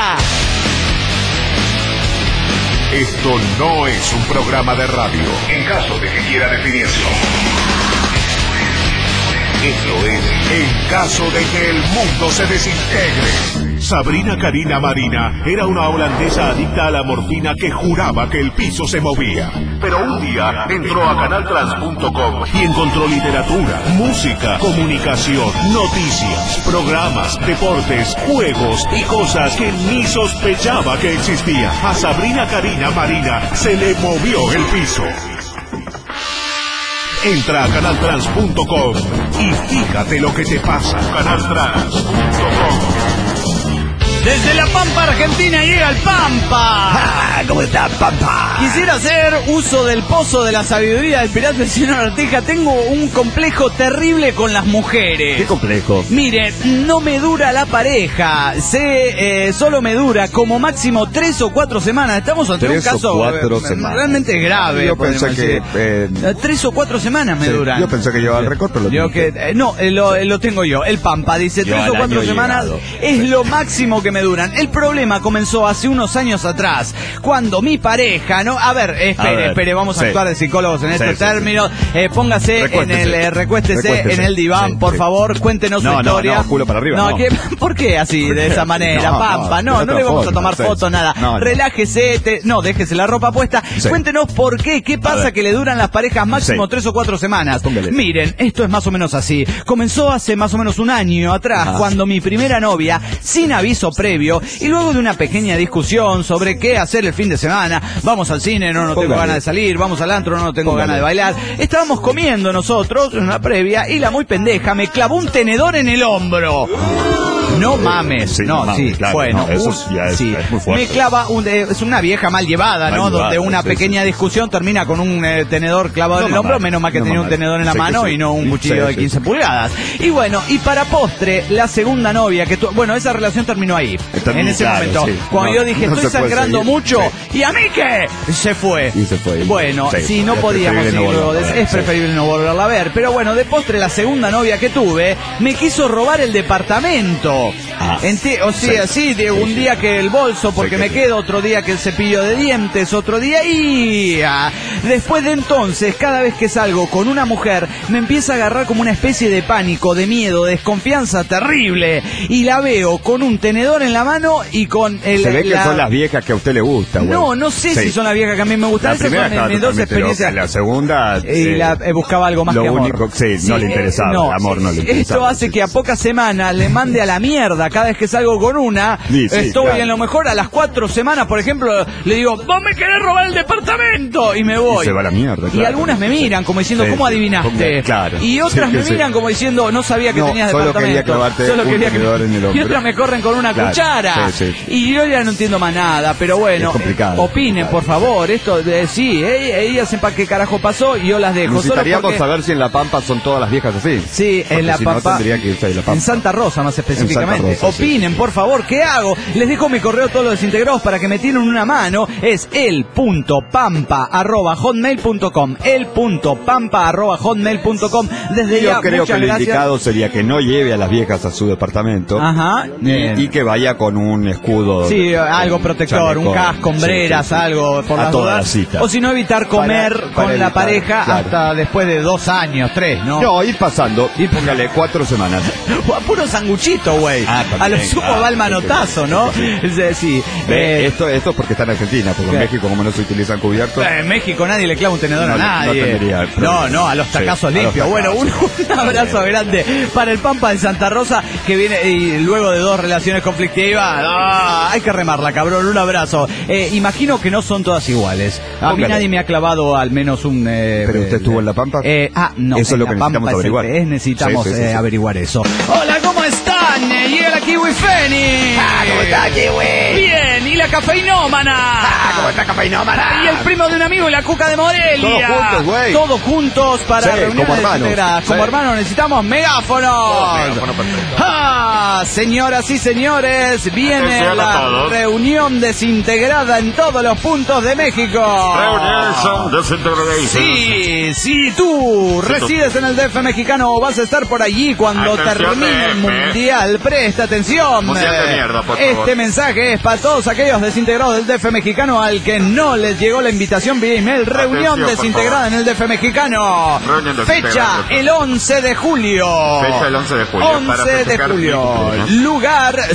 A: Esto no es un programa de radio. En caso de que quiera definirlo. Esto es en caso de que el mundo se desintegre. Sabrina Karina Marina era una holandesa adicta a la morfina que juraba que el piso se movía. Pero un día entró a canaltrans punto com y encontró literatura, música, comunicación, noticias, programas, deportes, juegos y cosas que ni sospechaba que existían. A Sabrina Karina Marina se le movió el piso. Entra a canaltrans punto com y fíjate lo que te pasa. canaltrans punto com.
B: Desde La Pampa, Argentina, llega el Pampa.
C: Ah, ¿cómo está, papá?
B: Quisiera hacer uso del pozo de la sabiduría del pirata del señor Arteja. Tengo un complejo terrible con las mujeres.
C: Qué complejo.
B: Mire, no me dura la pareja. Sé, eh, solo me dura como máximo tres o cuatro semanas. Estamos ante un
C: Tres o
B: caso
C: cuatro
B: eh,
C: semanas.
B: realmente grave.
C: Yo pensé
B: podemos
C: que,
B: decir.
C: eh,
B: Eh, tres o cuatro semanas me
C: sí,
B: duran.
C: yo pensé que llevaba el récord, pero lo
B: Yo
C: tiene
B: que, eh, no, eh, lo, eh, lo tengo yo. El Pampa dice
C: Yo
B: tres
C: al
B: o cuatro
C: año
B: semanas
C: llegado.
B: es lo máximo que me duran. El problema comenzó hace unos años atrás, cuando mi pareja, ¿no? A ver, espere,
C: A ver,
B: espere, vamos a
C: sí.
B: actuar de psicólogos en
C: Sí,
B: estos
C: sí, sí.
B: términos. Eh, póngase en
C: Recuéstese.
B: el, eh, recuéstese,
C: Recuéstese.
B: en el diván,
C: Sí,
B: por
C: sí.
B: favor, cuéntenos
C: No,
B: su
C: no,
B: historia.
C: no, culo para arriba, no.
B: ¿qué- ¿Por qué así, de esa manera,
C: No,
B: Pampa?
C: no,
B: No,
C: de
B: no,
C: otra
B: le vamos a
C: forma,
B: tomar
C: sí,
B: foto,
C: sí.
B: nada.
C: No, no.
B: Relájese, te- no, déjese la ropa puesta.
C: Sí.
B: Cuéntenos por qué, qué pasa
C: ver.
B: que le duran las parejas máximo
C: Sí.
B: tres o cuatro semanas.
C: Póngale.
B: Miren, esto es más o menos así. Comenzó hace más o menos un año atrás,
C: Ajá.
B: cuando mi primera novia, sin aviso previo, y luego de una pequeña discusión sobre qué hacer el fin de semana, vamos al cine, no, no tengo
C: Póngale.
B: ganas de salir, vamos al antro, no, no tengo
C: Póngale.
B: ganas de bailar. Estábamos comiendo nosotros en una previa y la muy pendeja me clavó un tenedor en el hombro. No mames,
C: Sí,
B: no,
C: mames,
B: sí,
C: claro,
B: bueno,
C: no, eso
B: un-
C: ya es-
B: sí.
C: es muy fuerte.
B: Me clava, un, eh, es una vieja mal llevada,
C: Mal
B: ¿no?
C: llevada,
B: Donde una
C: sí,
B: pequeña
C: sí.
B: discusión termina con un eh, tenedor clavado
C: No
B: en el hombro,
C: mamá,
B: menos mal que
C: no
B: tenía un
C: mamá.
B: tenedor en la
C: Sí que
B: mano
C: sí.
B: y no un
C: Sí,
B: cuchillo de
C: sí.
B: quince pulgadas. Y bueno, y para postre, la segunda novia que tu, bueno, esa relación terminó ahí,
C: Terminó,
B: en ese
C: claro,
B: momento.
C: sí.
B: Cuando
C: No,
B: yo dije,
C: no
B: estoy
C: se puede
B: sangrando
C: seguir.
B: mucho, ¿y a mí qué? Se fue.
C: Y se fue.
B: Bueno,
C: Sí,
B: sí, no
C: es
B: podíamos
C: preferible no
B: seguir luego de-
C: volverla a ver,
B: es
C: sí.
B: preferible no volverla a ver. Pero bueno, de postre, la segunda novia que tuve me quiso robar el departamento.
C: Ah.
B: Enti- o sea, sí, de un día que el bolso porque
C: Sí, que
B: me
C: sí.
B: quedo, otro día que el cepillo de dientes, otro día y... ah, Después de entonces, cada vez que salgo con una mujer, me empieza a agarrar como una especie de pánico, de miedo, de desconfianza terrible. Y la veo con un tenedor en la mano y con el...
D: Se ve que
B: la...
D: son las viejas que a usted le gusta, güey.
B: No, no sé
D: sí.
B: si son las viejas que a mí me gustan.
D: La
B: Esas
D: primera
B: son mis dos experiencias.
D: La segunda...
B: Y
D: eh,
B: la, eh, buscaba algo más
D: lo
B: que amor.
D: único, sí, no le interesaba,
B: eh, no,
D: amor no le
B: esto
D: interesaba.
B: hace que a pocas semanas le mande a la mierda cada vez que salgo con una.
D: Sí, sí,
B: estoy
D: claro.
B: en lo mejor a las cuatro semanas, por ejemplo, le digo, vos me querés robar el departamento y me voy.
D: Y se va a la mierda,
B: Y
D: claro.
B: algunas me miran como diciendo,
D: Sí,
B: ¿cómo
D: sí,
B: adivinaste?
D: claro.
B: Y otras
D: Sí,
B: me
D: sí.
B: miran como diciendo, no sabía que
D: No,
B: tenías
D: solo
B: departamento.
D: quería clavarte
B: Solo
D: un
B: quería que
D: tenedor en el
B: Y
D: hombro.
B: otras me corren con una
D: Claro,
B: cuchara.
D: sí, sí.
B: Y yo ya no entiendo más nada, pero bueno,
D: Es complicado,
B: eh, opinen,
D: complicado.
B: por favor. Esto de sí, eh, ellas sepan qué carajo pasó y yo las dejo. Solo
D: Necesitaríamos
B: porque...
D: saber si en La Pampa son todas las viejas así.
B: Sí,
D: Porque
B: en La
D: si
B: Pampa.
D: No, tendría que irse a La Pampa.
B: En Santa Rosa, más específicamente.
D: En Santa Rosa, sí,
B: Opinen,
D: sí.
B: por favor, ¿qué hago? Les dejo mi correo a todos los desintegrados para que me tiren una mano. Es el punto pampa arroba hotmail punto com. el punto pampa arroba hotmail punto com. Desde
D: Yo
B: ya,
D: creo que
B: muchas
D: lo
B: gracias.
D: indicado sería que no lleve a las viejas a su departamento.
B: Ajá. Bien.
D: Y, y que vaya con un escudo.
B: Sí, algo
D: con
B: protector, un
D: chaleco.
B: casco, hombreras,
D: Sí, sí, sí.
B: algo por
D: A
B: las
D: todas
B: dudas.
D: las citas.
B: O si no, evitar comer
D: Para-
B: con
D: para
B: la
D: evitar,
B: pareja
D: claro.
B: hasta después de dos años, tres, ¿no?
D: No, ir pasando. Y póngale cuatro semanas.
B: O a puro sanguchito, güey.
D: Ah, también,
B: a lo sumo
D: claro,
B: va el manotazo, ¿no? Es decir,
D: Ve,
B: eh,
D: esto, esto es porque está en Argentina, porque
B: ¿qué?
D: en México como no se utilizan cubiertos.
B: en México nadie le clava un tenedor
D: No,
B: a
D: no
B: nadie.
D: tendría
B: No,
D: problema.
B: no, a los
D: Sí,
B: tacazos
D: a los
B: limpios. Bueno, un,
D: tacazos.
B: un abrazo grande para el Pampa de Santa Rosa que viene y luego de dos relaciones conflictivas. ¡Ah! Hay que remarla, cabrón. Un abrazo. Eh, imagino que no son todas iguales. A mí
D: Póngale.
B: nadie me ha clavado al menos un. Eh,
D: ¿Pero usted
B: eh,
D: estuvo en La Pampa?
B: Eh, ah, no.
D: Eso es
B: en
D: lo
B: La
D: que
B: Pampa
D: necesitamos
B: es el
D: averiguar.
B: que es, necesitamos
D: Sí, sí, sí,
B: eh,
D: sí.
B: averiguar eso. Hola, ¿cómo están? Eh, Llega la Kiwi Feni.
C: Ah, ¿cómo está, Kiwi?
B: Bien, y la cafeinómana.
C: Ah, ¿cómo está, cafeinómana?
B: Y el primo de un amigo y la cuca de Morelia.
D: Todos juntos, güey.
B: Todos juntos para
D: Sí,
B: reuniones
D: como hermanos.
B: desintegradas. Como
D: Sí.
B: hermanos necesitamos megáfonos.
C: megáfono perfecto.
B: ¡Ah! Señoras y señores, viene
C: Atención a
B: la
C: todos.
B: reunión desintegrada en todos los puntos de México.
C: Reunión desintegradation.
B: Sí, si tú resides en el D F mexicano o vas a estar por allí cuando
C: Atención,
B: termine el
C: D F.
B: mundial, presta atención.
C: Mundial de mierda, por
B: Este
C: favor.
B: mensaje es para todos aquellos desintegrados del D F mexicano al que no les llegó la invitación vía email. Reunión
C: Atención, por
B: desintegrada en el D F mexicano.
C: Reunión desintegrada,
B: Fecha
C: por favor.
B: el once de julio.
C: Fecha el once de julio, para
B: once de
C: festejar
B: julio.
C: mi cumpleaños.
B: Lugar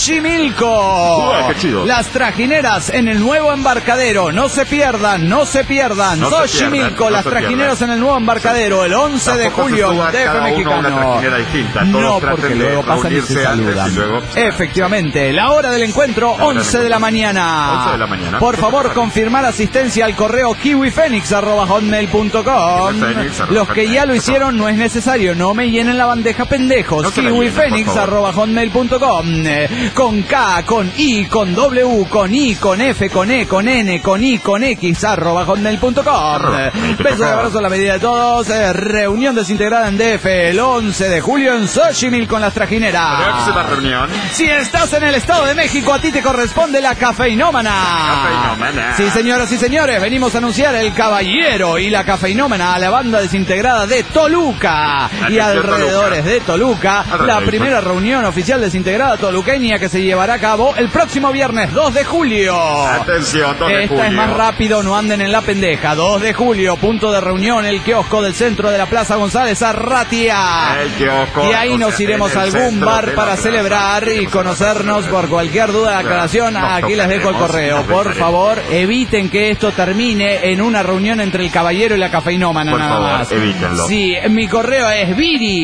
B: Xochimilco.
C: Uy, qué chido.
B: Las trajineras en el nuevo embarcadero. No se pierdan, no se pierdan.
C: No se
B: Xochimilco,
C: pierdan, no
B: las
C: se
B: trajineras
C: pierdan.
B: en el nuevo embarcadero. El once de
C: Tampoco se
B: julio
C: suba
B: D F
C: cada uno a
B: mexicano.
C: una trajinera distinta. Todos
B: No,
C: traten
B: porque
C: de
B: luego pasan y se
C: reunirse antes
B: saludan.
C: y luego-
B: Efectivamente, la hora del encuentro,
C: hora del
B: once de la
C: encuentro.
B: mañana.
C: once de la mañana.
B: Por favor, confirmar asistencia al correo kiwifenix arroba hotmail punto com.
C: kiwifenix arroba
B: Los que ya lo
C: hotmail punto com.
B: hicieron no es necesario, no me llenen la bandeja pendejos.
C: No se la llenen,
B: kiwifenix
C: por favor.
B: arroba hotmail punto com. Eh, Con K, con I, con W, con I, con F, con E, con N, con I, con X arroba hotmail punto com.
C: Arroba
B: Eh,
C: hotmail punto
B: Besos de
C: com.
B: abrazo a la medida de todos. Eh, Reunión desintegrada en D F el once de julio en Xochimilco con las trajineras.
C: Próxima reunión.
B: Si estás en el Estado de México, a ti te corresponde la cafeinómana.
C: Cafeinómana.
B: Sí, señoras y señores, venimos a anunciar el caballero y la cafeinómana a la banda desintegrada de Toluca y
C: Atención,
B: alrededores
C: Toluca.
B: de Toluca.
C: Alrededor.
B: La primera reunión oficial desintegrada toluqueña que se llevará a cabo el próximo viernes dos de julio.
C: Atención, dos de
B: Esta
C: julio.
B: es más rápido, no anden en la pendeja. dos de julio, punto de reunión, el kiosco del centro de la Plaza González Arratia.
C: El kiosco,
B: Y ahí
C: o
B: nos
C: sea,
B: iremos
C: en
B: a
C: el
B: algún
C: centro
B: bar
C: de la
B: para
C: plaza.
B: celebrar y conocernos. Por cualquier duda de aclaración,
C: Nos
B: aquí les dejo el
C: tocaremos,
B: correo.
C: nos
B: Por
C: besaremos.
B: favor, eviten que esto termine en una reunión entre el caballero y la cafeinómana
C: Por
B: nada
C: favor,
B: más.
C: evítenlo.
B: Sí, mi correo es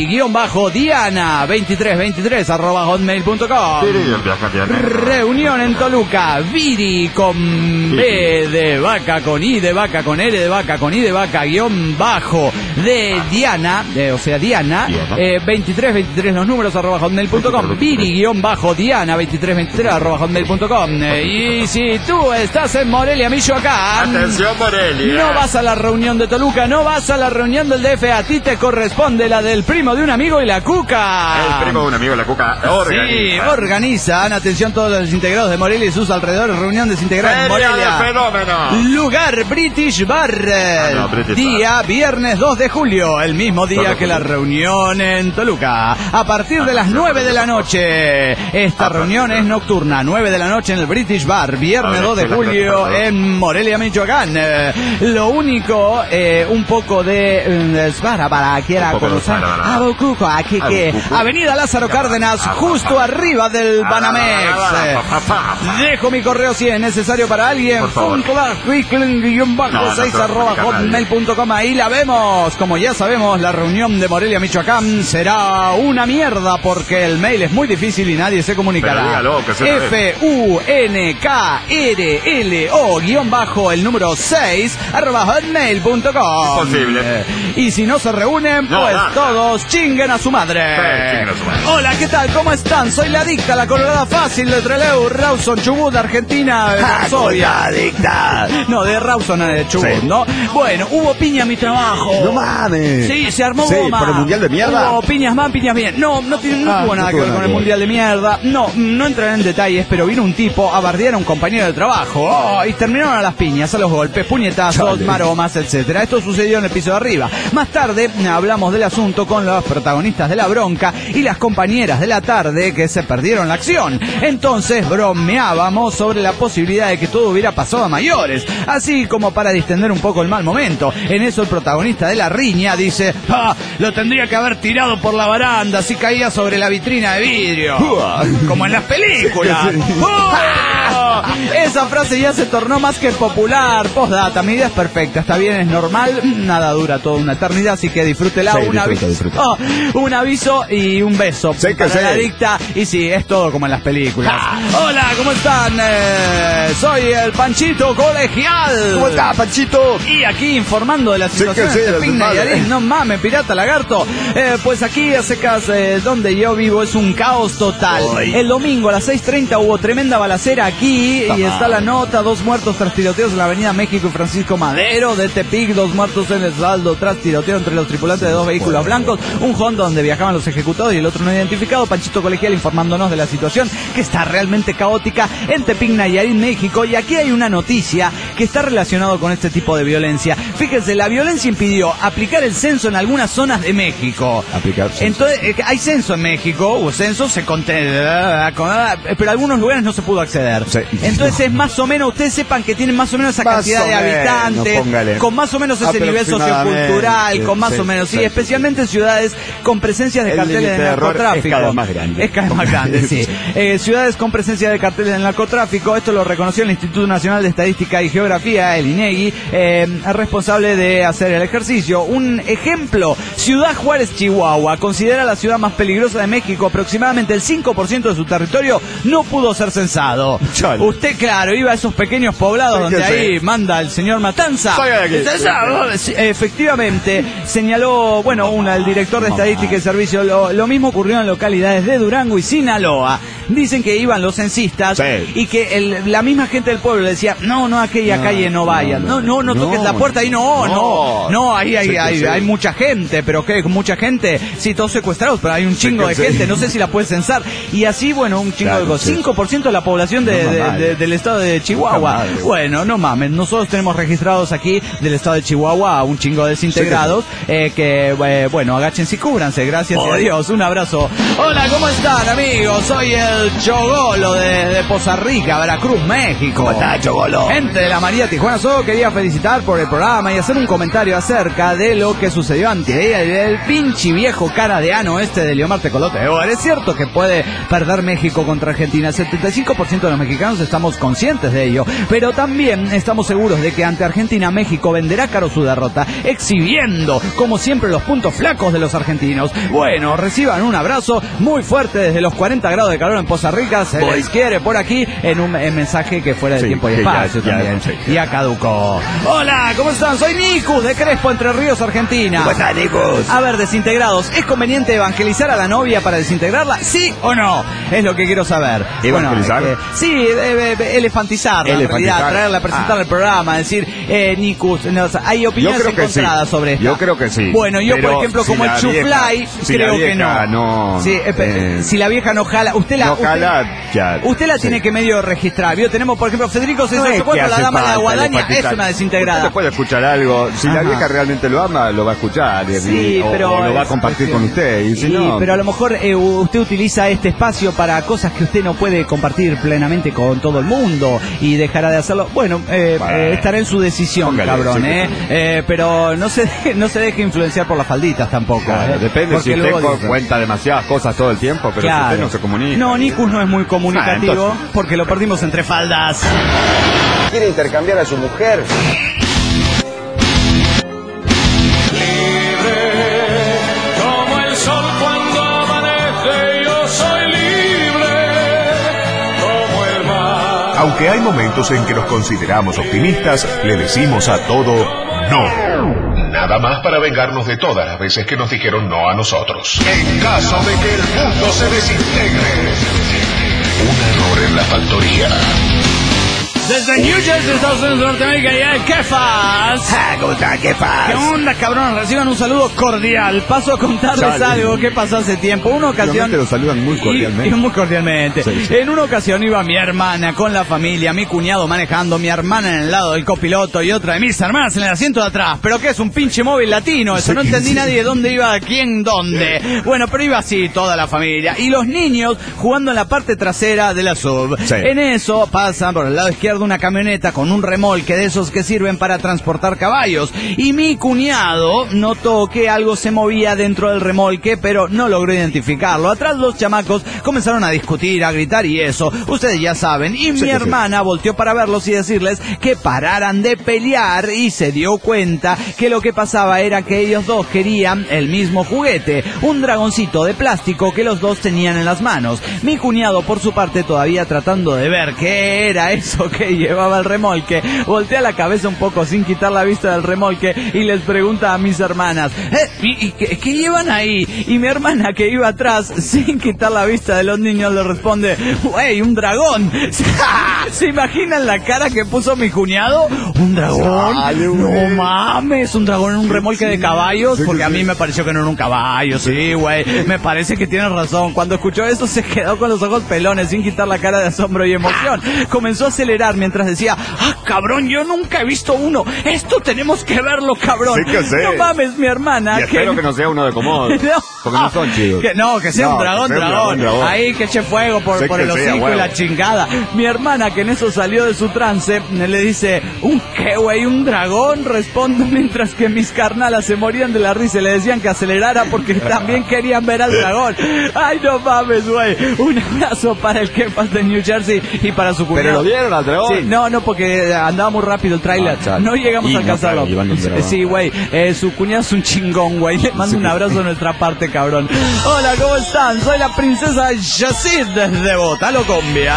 B: viri-diana veintitrés veintitrés arroba hotmail punto com. Reunión en Toluca, Viri con B de vaca, con I de vaca, con R de vaca, con I de vaca, guión bajo de Diana, eh, o sea Diana,
C: Diana.
B: eh, veintitrés veintitrés los números arroba hotmail punto com, Viri guión bajo Diana veintitrés veintitrés arroba hotmail punto com. Eh, y si tú estás en Morelia, Michoacán,
C: Atención, Morelia.
B: no vas a la reunión de Toluca, no vas a la reunión del D F, a ti te corresponde la del primo de un amigo y la cuca.
C: El primo de un amigo, la cuca, organiza.
B: Sí, organizan, atención todos los desintegrados de Morelia y sus alrededores, reunión desintegrada en
C: Feria de
B: Morelia.
C: fenómeno.
B: Lugar British Bar.
C: Ah, no, British
B: Día viernes dos de julio, el mismo
C: dos
B: día
C: de
B: que la
C: julio.
B: reunión en Toluca. A partir de las
C: Atención,
B: nueve nueve de la noche. Esta reunión es nocturna, nueve de la noche en el British Bar, viernes dos de julio en Morelia, Michoacán. Eh, lo único, eh, un poco de eh, para para quiera conocer. Abucuco, aquí que Avenida Lázaro Cárdenas, justo arriba del Banamex. Eh, dejo mi correo si es necesario para alguien. seis arroba hotmail punto com. Ahí la vemos. Como ya sabemos, la reunión de Morelia, Michoacán será una mierda porque el mail es muy difícil y nadie se comunicará. F U N K R L O guión bajo el número seis arroba hotmail punto com.
C: Imposible.
B: Y si no se reúnen,
C: no,
B: pues
C: no, no.
B: todos chinguen a su madre.
C: Sí, chinguen a su madre.
B: Hola, ¿qué tal? ¿Cómo están? Soy la adicta, la colorada fácil de Trelew, Rawson, Chubut, Argentina, de Varsovia.
D: adicta.
B: No, de Rawson, de Chubut, sí. ¿no? Bueno, hubo piña en mi trabajo.
D: No mames.
B: Sí, se armó
D: sí,
B: goma.
D: ¿por el mundial de mierda?
B: Hubo piñas más, piñas bien. No, no, tiene, no
D: ah,
B: tuvo nada
D: no
B: que ver con
D: nada
B: el mundial de mierda. No, no entraré en detalles, pero vino un tipo a bardear a un compañero de trabajo. Oh, y terminaron a las piñas, a los golpes, puñetazos, Chale. maromas, etcétera. Esto sucedió en el piso de arriba. Más tarde hablamos del asunto con los protagonistas de la bronca y las compañeras de la tarde que se perdieron la acción. Entonces bromeábamos sobre la posibilidad de que todo hubiera pasado a mayores, así como para distender un poco el mal momento. En eso el protagonista de la riña dice: ah, lo tendría que haber tirado por la baranda, así caía sobre la vitrina de vidrio, como en las películas. ¡Oh! Esa frase ya se tornó más que popular. Postdata, mi idea es perfecta, está bien, es normal, nada dura toda una eternidad, así que disfrútela.
D: Sí,
B: un,
D: disfruta,
B: aviso,
D: disfruta.
B: Oh, un aviso y un beso
D: sí,
B: para
D: sí.
B: la adicta. Y sí, es todo como en las películas. Ah. Hola, ¿cómo están? Eh, soy el Panchito Colegial.
D: ¿Cómo está, Panchito?
B: Y aquí informando de la situación
D: sí,
B: de
D: sí,
B: Tepín Nayarit. No mames, pirata lagarto. Eh, pues aquí a secas, eh, donde yo vivo, es un caos total. Ay. El domingo a las seis treinta hubo tremenda balacera aquí. Está y mal. Está la nota: dos muertos tras tiroteos en la avenida México y Francisco Madero. De Tepic, dos muertos en el saldo tras tiroteo entre los tripulantes de dos vehículos blancos. Un Honda donde viajaban los ejecutados y el otro no identificado. Panchito Colegial informándonos de la situación que está realmente caótica en Tepic, Nayarit, México. Y aquí hay una noticia que está relacionado con este tipo de violencia. Fíjense, la violencia impidió aplicar el censo en algunas zonas de México.
D: Aplicar censo.
B: Entonces, eh, hay censo en México, hubo censo, se conté, pero a algunos lugares no se pudo acceder. Sí. Entonces es más o menos, ustedes sepan que tienen más o menos esa más cantidad de habitantes, menos, con más o menos ese nivel sociocultural, con más sí, o menos, sí, sí, especialmente en ciudades con presencias de el carteles de narcotráfico.
D: Es cada vez más grande.
B: Es cada vez más grande, sí. Eh, ciudades con presencia de carteles de narcotráfico, esto lo reconoció el Instituto Nacional de Estadística y Geografía, el INEGI, eh, responsable de hacer el ejercicio. Un ejemplo: Ciudad Juárez, Chihuahua, considera la ciudad más peligrosa de México. Aproximadamente el cinco por ciento de su territorio no pudo ser censado. Chale. Usted, claro, iba a esos pequeños poblados sí, donde ahí sé. manda el señor Matanza. Efectivamente, señaló, bueno, una, el director de Estadística y Servicio, lo, lo mismo ocurrió en localidades de Durango y Sinaloa. Dicen que iban los censistas sí. y que el, la misma gente del pueblo le decía: no, no, a aquella no, calle no vayan, no, no, no, no toques no, la puerta ahí, no, no, no, no ahí hay, hay, hay mucha gente, pero ¿qué? Mucha gente, sí, todos secuestrados, pero hay un chingo de gente, no sé si la puedes censar. Y así, bueno, un chingo claro, de cosas. cinco por ciento de la población de, no, de, de, del estado de Chihuahua. No, bueno, no mames, nosotros tenemos registrados aquí del estado de Chihuahua a un chingo de desintegrados, sí, eh, que, eh, bueno, agáchense y cúbranse, gracias Ay. a Dios. Un abrazo. Hola, ¿cómo están, amigos? Soy el Chogolo de, de Poza Rica, Veracruz, México.
D: ¿Cómo está, Chogolo?
B: Gente de la María Tijuana, solo quería felicitar por el programa y hacer un comentario acerca de lo que sucedió anteayer, el pinche viejo cara de ano este de Leomar Tecolote. Es cierto que puede perder México contra Argentina, el setenta y cinco por ciento de los mexicanos estamos conscientes de ello, pero también estamos seguros de que ante Argentina, México venderá caro su derrota, exhibiendo, como siempre, los puntos flacos de los argentinos. Bueno, reciban un abrazo muy fuerte desde los cuarenta grados de calor en Poza Rica, se Voy. les quiere por aquí, en un en mensaje que fuera de sí, tiempo y espacio ya, también. Ya, ya. ya caducó. Hola, ¿cómo están? Soy Nicus de Crespo, Entre Ríos, Argentina.
D: ¿Cómo están, Nicus?
B: A ver, desintegrados, ¿es conveniente evangelizar a la novia para desintegrarla? ¿Sí o no? Es lo que quiero saber.
D: ¿Evangelizar?
B: Bueno, eh, sí, eh, eh, elefantizarla, en realidad, traerla a presentar ah. el programa, decir, eh, Nicus, no, o sea, hay opiniones encontradas
D: sí.
B: sobre esto.
D: Yo creo que sí.
B: Bueno, yo, por ejemplo,
D: si
B: como el Chuflay,
D: si
B: creo
D: vieja
B: que no.
D: no
B: Sí, eh, eh, si la vieja no jala, usted la Ahora,
D: ojalá
B: usted,
D: ya.
B: usted la
D: Sí.
B: tiene que medio registrar. ¿Vio? Tenemos, por ejemplo, Federico
D: No
B: seiscientos ochenta y cuatro,
D: es que
B: la
D: hace
B: dama de la
D: falta
B: guadaña,
D: telepatizar.
B: es una desintegrada.
D: Usted puede escuchar algo. Si
B: Ajá.
D: la vieja realmente lo ama, lo va a escuchar. y-
B: Sí,
D: o,
B: pero
D: o lo va a
B: es
D: compartir
B: cuestión-
D: con usted. Y si
B: Sí,
D: no,
B: pero a lo mejor eh, usted utiliza este espacio para cosas que usted no puede compartir plenamente con todo el mundo y dejará de hacerlo. Bueno, eh,
D: Bueno.
B: eh, estará en su decisión,
D: Póngale,
B: cabrón,
D: sí,
B: eh.
D: sí.
B: Eh, pero no se deje, no se deje influenciar por las falditas tampoco.
D: claro,
B: eh,
D: depende
B: porque
D: si usted
B: luego
D: cu-
B: dice-
D: cuenta demasiadas cosas todo el tiempo, pero
B: Claro.
D: si usted no se comunica.
B: No, Nicus no es muy comunicativo
D: Ah, entonces-
B: porque lo perdimos entre faldas.
G: ¿Quiere intercambiar a su mujer?
H: Como el sol cuando amanece, yo soy libre, como el mar.
A: Aunque hay momentos en que nos consideramos optimistas, le decimos a todo no. Nada más para vengarnos de todas las veces que nos dijeron no a nosotros. En caso de que el mundo se desintegre. Un error en la factoría.
B: Desde New Jersey, Estados Unidos de Norteamérica, ya, ¿qué fas?
C: Ah, ¿cómo está? ¿Qué
B: ¿Qué
C: pasa?
B: onda, cabrón? Reciban un saludo cordial. Paso a contarles
D: Chale.
B: algo que pasó hace tiempo. Una ocasión...
D: Realmente lo saludan muy
B: Y-
D: cordialmente.
B: y muy cordialmente.
D: Sí, sí.
B: En una ocasión iba mi hermana con la familia, mi cuñado manejando, mi hermana en el lado del copiloto y otra de mis hermanas en el asiento de atrás. ¿Pero qué es? Un pinche móvil latino. Eso no entendí nadie dónde iba, quién, dónde. Bueno, pero iba así toda la familia. Y los niños jugando en la parte trasera de la sub.
D: Sí.
B: En eso pasan por el lado izquierdo una camioneta con un remolque de esos que sirven para transportar caballos. Y mi cuñado notó que algo se movía dentro del remolque, pero no logró identificarlo. Atrás los chamacos comenzaron a discutir, a gritar y eso. Ustedes ya saben. Y mi
D: sí.
B: hermana volteó para verlos y decirles que pararan de pelear y se dio cuenta que lo que pasaba era que ellos dos querían el mismo juguete, un dragoncito de plástico que los dos tenían en las manos. Mi cuñado, por su parte, todavía tratando de ver qué era eso que llevaba el remolque, voltea la cabeza un poco sin quitar la vista del remolque y les pregunta a mis hermanas, ¿Eh, y, y qué, qué llevan ahí? Y mi hermana, que iba atrás sin quitar la vista de los niños, le responde, ¡wey, un dragón! ¿Se imaginan la cara que puso mi cuñado? ¿Un dragón?
D: Dale,
B: No
D: güey.
B: mames, un dragón en un remolque de caballos,
D: Sí,
B: porque a
D: sí.
B: mí me pareció que no era un caballo, sí, güey. Me parece que tienes razón. Cuando escuchó eso se quedó con los ojos pelones sin quitar la cara de asombro y emoción. Comenzó a acelerar mientras decía, ¡ah, cabrón, yo nunca he visto uno! ¡Esto tenemos que verlo, cabrón!
D: Sí que sé.
B: No mames, mi hermana.
D: Y espero que no sea uno de Comodo. Porque no son chidos.
B: Que no, que sea
D: No,
B: un dragón,
D: que sea un
B: dragón.
D: dragón, dragón.
B: Ahí que eche fuego por,
D: Sí
B: por
D: que
B: el
D: sea,
B: hocico y
D: huevo.
B: la chingada. Mi hermana, que en eso salió de su trance, le dice, ¿un qué, güey? ¿Un dragón? Respondo mientras que mis carnalas se morían de la risa y le decían que acelerara porque también querían ver al dragón. Ay, no mames, güey. Un abrazo para el Kefas de New Jersey y para su cuñado.
D: ¿Pero lo vieron al dragón?
B: Sí, no, no, porque andaba muy rápido el tráiler.
D: Ah, chale.
B: No llegamos
D: Y
B: a
D: no,
B: alcanzarlo.
D: claro, llevando un dragón.
B: Sí, güey. Eh, su cuñado es un chingón, güey. Le mando un abrazo de nuestra parte, cabrón. Hola, ¿cómo están? Soy la princesa Yacid desde Botalo, Cumbia.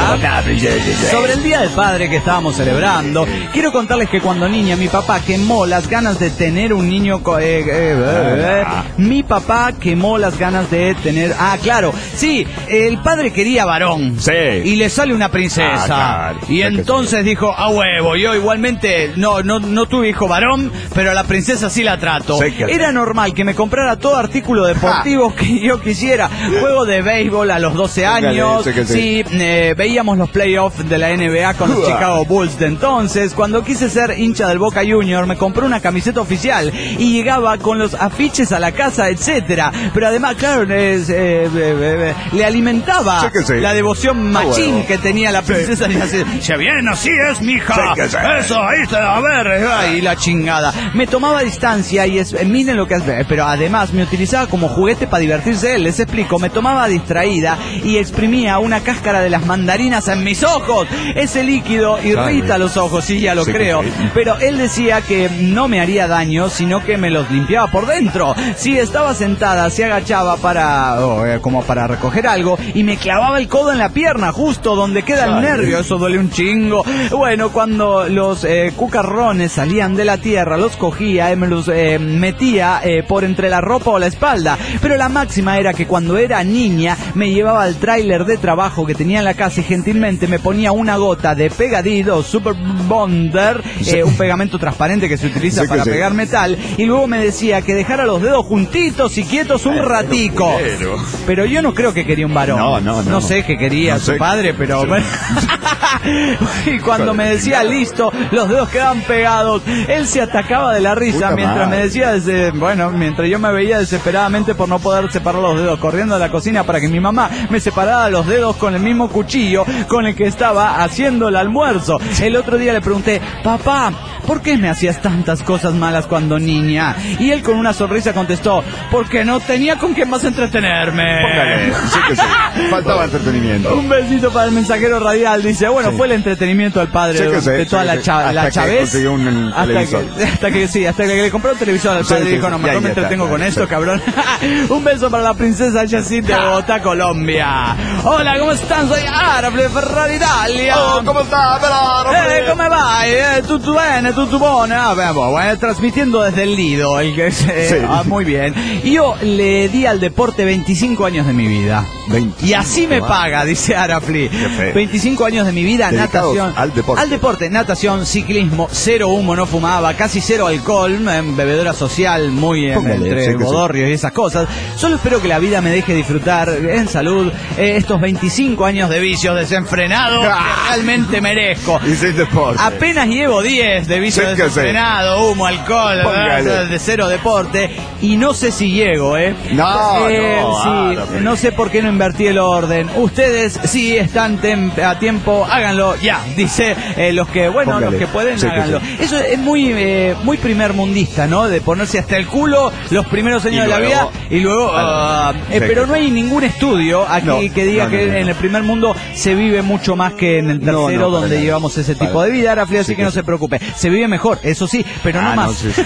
B: Sobre el Día del Padre que estábamos celebrando, quiero contarles que cuando niña mi papá quemó las ganas de tener un niño... co- eh, eh, eh, eh. Mi papá quemó las ganas de tener... Ah, claro. Sí, el padre quería varón.
D: Sí.
B: Y le sale una princesa.
D: Ah, claro.
B: Y
D: Sí que
B: entonces dijo, a huevo, yo igualmente no, no, no tuve hijo varón, pero a la princesa sí la trato.
D: Sí que sí.
B: Era normal que me comprara todo artículo deportivo que yo quisiera. Juego de béisbol a los doce años.
D: Sí que sí.
B: Sí, eh, veíamos los playoffs de la N B A con los
D: Uah.
B: Chicago Bulls de entonces. Cuando quise ser hincha del Boca Junior, me compré una camiseta oficial y llegaba con los afiches a la casa, etcétera. Pero además, claro, es, eh, eh, eh, le alimentaba
D: Sí que sí.
B: la devoción machín
D: huevo.
B: que tenía la princesa. Y así, "Ya bien, así es, mija.
D: Sí que sí.
B: Eso, ahí está, a ver, ay, la chingada". Me tomaba distancia y es, eh, miren lo que hace, pero además me utilizaba como juguete para divertirse él. Les explico, me tomaba distraída y exprimía una cáscara de las mandarinas en mis ojos. Ese líquido irrita
D: Dale.
B: los ojos, sí, ya lo
D: Sí que
B: creo.
D: sí.
B: Pero él decía que no me haría daño, sino que me los limpiaba por dentro. Si estaba sentada, se agachaba para, oh, eh, como para recoger algo y me clavaba el codo en la pierna, justo donde queda el
D: Dale.
B: nervio. Eso duele un chingo. tengo. Bueno, cuando los eh, cucarrones salían de la tierra, los cogía y me los eh, metía eh, por entre la ropa o la espalda. Pero la máxima era que cuando era niña me llevaba al tráiler de trabajo que tenía en la casa y gentilmente me ponía una gota de pegadito Super Bonder, eh, un pegamento transparente que se utiliza sí, para pegar sí. metal, y luego me decía que dejara los dedos juntitos y quietos un ratico. Pero, pero yo no creo que quería un varón.
I: No, no, no.
B: No sé qué quería no su sé. padre, pero... Sí. Y cuando me decía listo, los dedos quedaban pegados, él se atacaba de la risa Puta mientras madre. me decía, desde, bueno, mientras yo me veía desesperadamente por no poder separar los dedos, corriendo a la cocina para que mi mamá me separara los dedos con el mismo cuchillo con el que estaba haciendo el almuerzo. El otro día le pregunté, papá, ¿por qué me hacías tantas cosas malas cuando niña? Y él con una sonrisa contestó, porque no tenía con qué más entretenerme.
I: Póngale, sí que sí. Faltaba entretenimiento.
B: Un besito para el mensajero radial. Dice, bueno, sí. fue el entretenimiento al padre sí de, sí, de toda sí, la, cha la chavez.
I: Un
B: hasta, que, hasta que sí, hasta que le compró un televisor al padre sí, y dijo, no, mejor me entretengo con esto, cabrón. Un beso para la princesa Yacine de Bogotá, Colombia. Hola, ¿cómo están? Soy Arable Ferrari Italia.
I: Oh, ¿cómo estás,
B: Arable? Eh, ¿Come vai? Eh, tutto bene, tutto buono. Ah, beh, bueno, transmitiendo desde el Lido. El que, eh, sí. ah, muy bien. Yo le di al deporte veinticinco años de mi vida. veinticinco, y así me paga, dice Arafli. veinticinco años de mi vida, dedicados natación.
I: Al deporte.
B: Al deporte, natación, ciclismo, cero humo, no fumaba, casi cero alcohol, en bebedora social, muy en, entre sí, bodorrios sí. y esas cosas. Solo espero que la vida me deje disfrutar en salud eh, estos veinticinco años de vicios desenfrenados ah. que realmente merezco.
I: Y sin deporte.
B: Apenas llevo diez de vicios sí desenfrenados, sí. humo, alcohol, ¿verdad? De cero deporte, y no sé si llego, ¿eh?
I: No,
B: eh,
I: no,
B: sí,
I: ah, no,
B: no sé por qué no invertí el orden. Ustedes sí están a tiempo, háganlo ya, dice eh, los que, bueno, Póngale. los que pueden, sí, háganlo. Sí. Eso es muy eh, muy primer mundista, ¿no? De ponerse hasta el culo los primeros años de la vida y luego... Uh, eh, sí, pero no hay ningún estudio aquí no, que diga no, no, que no. en el primer mundo se vive mucho más que en el tercero, no, no, donde llevamos ese tipo de vida, Arafli, así sí, que no sí. se preocupe. Se vive mejor, eso sí, pero ah, no más. No, sí, sí.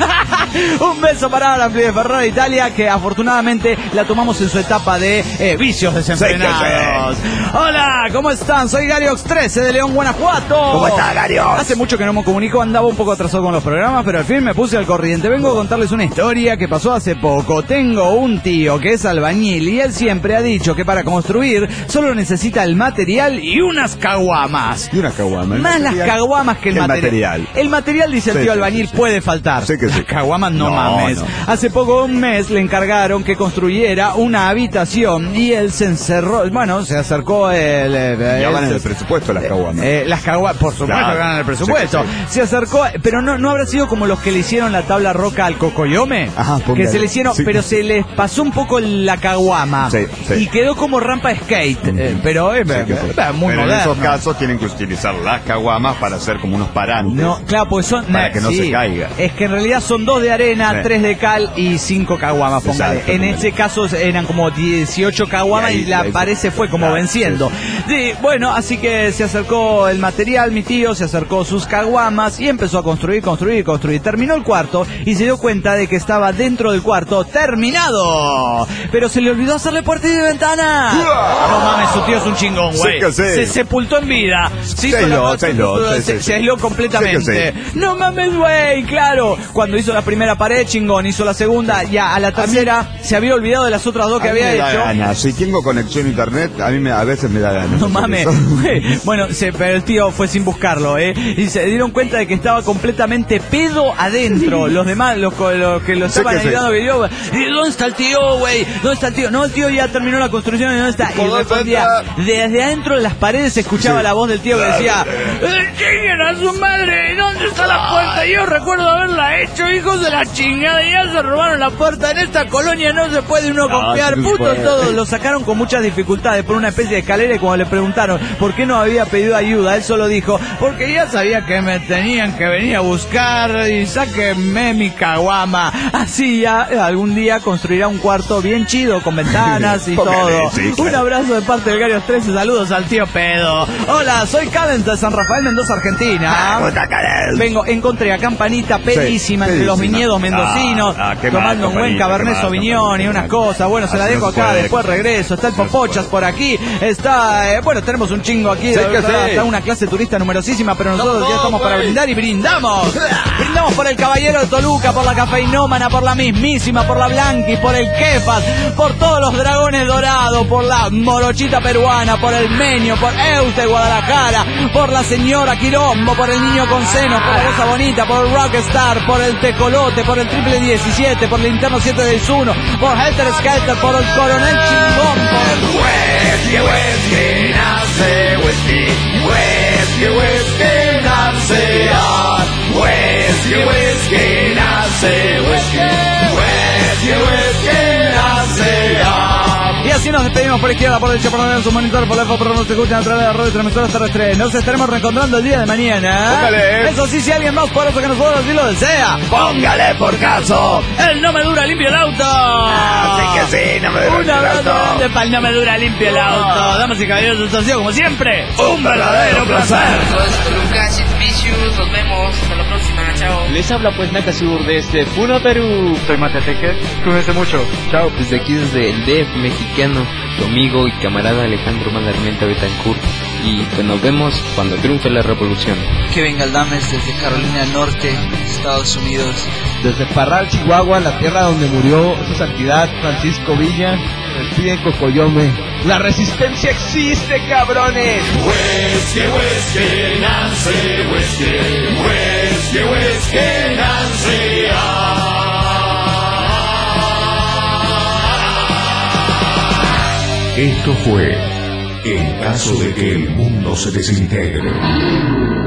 B: Un beso para Arafli de Ferrari Italia, que afortunadamente la tomamos en su etapa de eh, vicios desenfrenados. Sí, sí. Hola, ¿cómo están? Soy Gariox trece de León, Guanajuato.
I: ¿Cómo está, Gariox?
B: Hace mucho que no me comunico, andaba un poco atrasado con los programas, pero al fin me puse al corriente. Vengo a contarles una historia que pasó hace poco. Tengo un tío que es albañil y él siempre ha dicho que para construir solo necesita el material y unas caguamas.
I: Y unas caguamas.
B: Más las caguamas que el, el material. material. El material, dice sí, el tío sí, albañil, sí, puede sí. faltar.
I: Sí que sí.
B: Las caguamas no,
I: no
B: mames.
I: No.
B: Hace poco, un mes, le encargaron que construyera una habitación y él se encerró, bueno, se acercó el... el
I: ya van en el presupuesto las caguamas.
B: Eh, las caguamas, por supuesto claro. que ganan el presupuesto. Sí, sí, sí. Se acercó, pero no, no habrá sido como los que le hicieron la tabla roca al Cocoyome.
I: Ajá,
B: que se le hicieron, sí. pero se les pasó un poco la caguama.
I: Sí, sí.
B: Y quedó como rampa skate. Mm. Eh, pero es eh, sí, eh, muy
I: pero
B: moderno.
I: En esos casos tienen que utilizar las caguamas para hacer como unos parantes.
B: No, claro, pues son...
I: Para que no
B: sí,
I: se caiga.
B: Es que en realidad son dos de arena, sí. tres de cal y cinco caguamas, póngale. En ese caso eran como dieciocho caguamas y, ahí, y la pared se fue como claro, venciendo. Sí. Sí, bueno, así que se acercó el material, mi tío se acercó sus caguamas y empezó a construir, construir, construir. Terminó el cuarto y se dio cuenta de que estaba dentro del cuarto terminado. Pero se le olvidó hacerle puerta y ventana. ¡Uah! No mames, su tío es un chingón, güey. Sí, se sepultó en vida. Sí, se aisló, se aisló, se, se, se aisló completamente. Sí, no mames, güey, claro. Cuando hizo la primera pared, chingón. Hizo la segunda, ya a la tercera a mí, se había olvidado de las otras dos que había hecho.
I: Gana. Si tengo conexión a internet, a mí me, a veces me da ganas.
B: No mames. Bueno, se, pero el tío fue sin buscarlo, ¿eh? Y se dieron cuenta de que estaba completamente pedo adentro. Los demás, los, los que lo estaban sí que ayudando, que yo, ¿dónde está el tío, güey? ¿Dónde está el tío? No, el tío ya terminó la construcción y ¿dónde está? Y respondía, desde adentro de las paredes se escuchaba sí. la voz del tío que decía, ¡chinguen a su madre! ¿Dónde está la puerta? Yo recuerdo haberla hecho, hijos de la chingada, y ya se robaron la puerta. En esta colonia no se puede uno confiar, no, putos todos. Lo sacaron con muchas dificultades por una especie de escalera y cuando le preguntaron por qué no había pedido ayuda, él solo dijo, porque ya sabía que me tenían que venir a buscar y sáquenme mi caguama. Así ya algún día construirá un cuarto bien chido con ventanas y todo. Sí, claro. Un abrazo de parte del Garios trece, saludos al tío Pedo. Hola, soy Calen de San Rafael, Mendoza, Argentina. Vengo, encontré a Campanita pedísima sí, entre los viñedos mendocinos, ah, ah, tomando un buen Cabernet Sauvignon y unas cosas. Bueno, se la dejo acá, después regreso. Está el Popochas por aquí, está Eh, bueno, tenemos un chingo aquí,
D: Sí,
B: de
D: que
B: verdad,
D: sí.
B: está una clase turista numerosísima, pero nosotros
D: No,
B: ya estamos para
D: güey.
B: brindar y brindamos. Brindamos por el Caballero de Toluca, por la Cafeinómana, por la mismísima, por la Blanqui, por el Kefas, por todos los dragones dorados, por la morochita peruana, por el Meño, por Eus de Guadalajara, por la señora Quilombo, por el niño con senos, por la Cosa Bonita, por el Rockstar, por el Tecolote, por el Triple diecisiete, por el Interno siete seis uno, por Helter Skelter, por el Coronel Chingón, por el
C: Whisky, whisky, nace whisky. Whisky, whisky, nace ah. Whisky, whisky, nace whisky. Whisky, whisky, nace ah.
B: Y así nos despedimos por izquierda, por derecha, por la derecha, su monitor, por la F, por nos escuchan a través de la radio y transmisoras terrestres. Nos estaremos reencontrando el día de mañana.
D: Póngale.
B: Eso sí, si alguien más poderoso que nosotros así lo desea.
C: Póngale por caso.
B: El No Me Dura Limpio el Auto.
C: Así que sí, no me dura
B: Un abrazo
C: el auto.
B: grande para el No Me Dura Limpio el Auto. Damas y caballeros, esto ha sido como siempre
C: Un verdadero placer.
J: Lucas Vicious, nos vemos, hasta la próxima, chao.
K: Les habla pues Nakasur desde Puno, Perú.
L: Soy Mateteque, cuídense mucho, chao.
K: Desde aquí, desde el D F mexicano, su amigo y camarada Alejandro Malarmenta Betancourt. Y pues nos vemos cuando triunfe la revolución.
J: Kevin Galdames desde Carolina del Norte, Estados Unidos.
M: Desde Parral, Chihuahua, la tierra donde murió su santidad Francisco Villa, despide Cocoyome. La resistencia existe, cabrones.
H: Whisky, whisky, Nancy, whisky. Whisky, whisky, Nancy, ah.
A: Esto fue En caso de que el mundo se desintegre.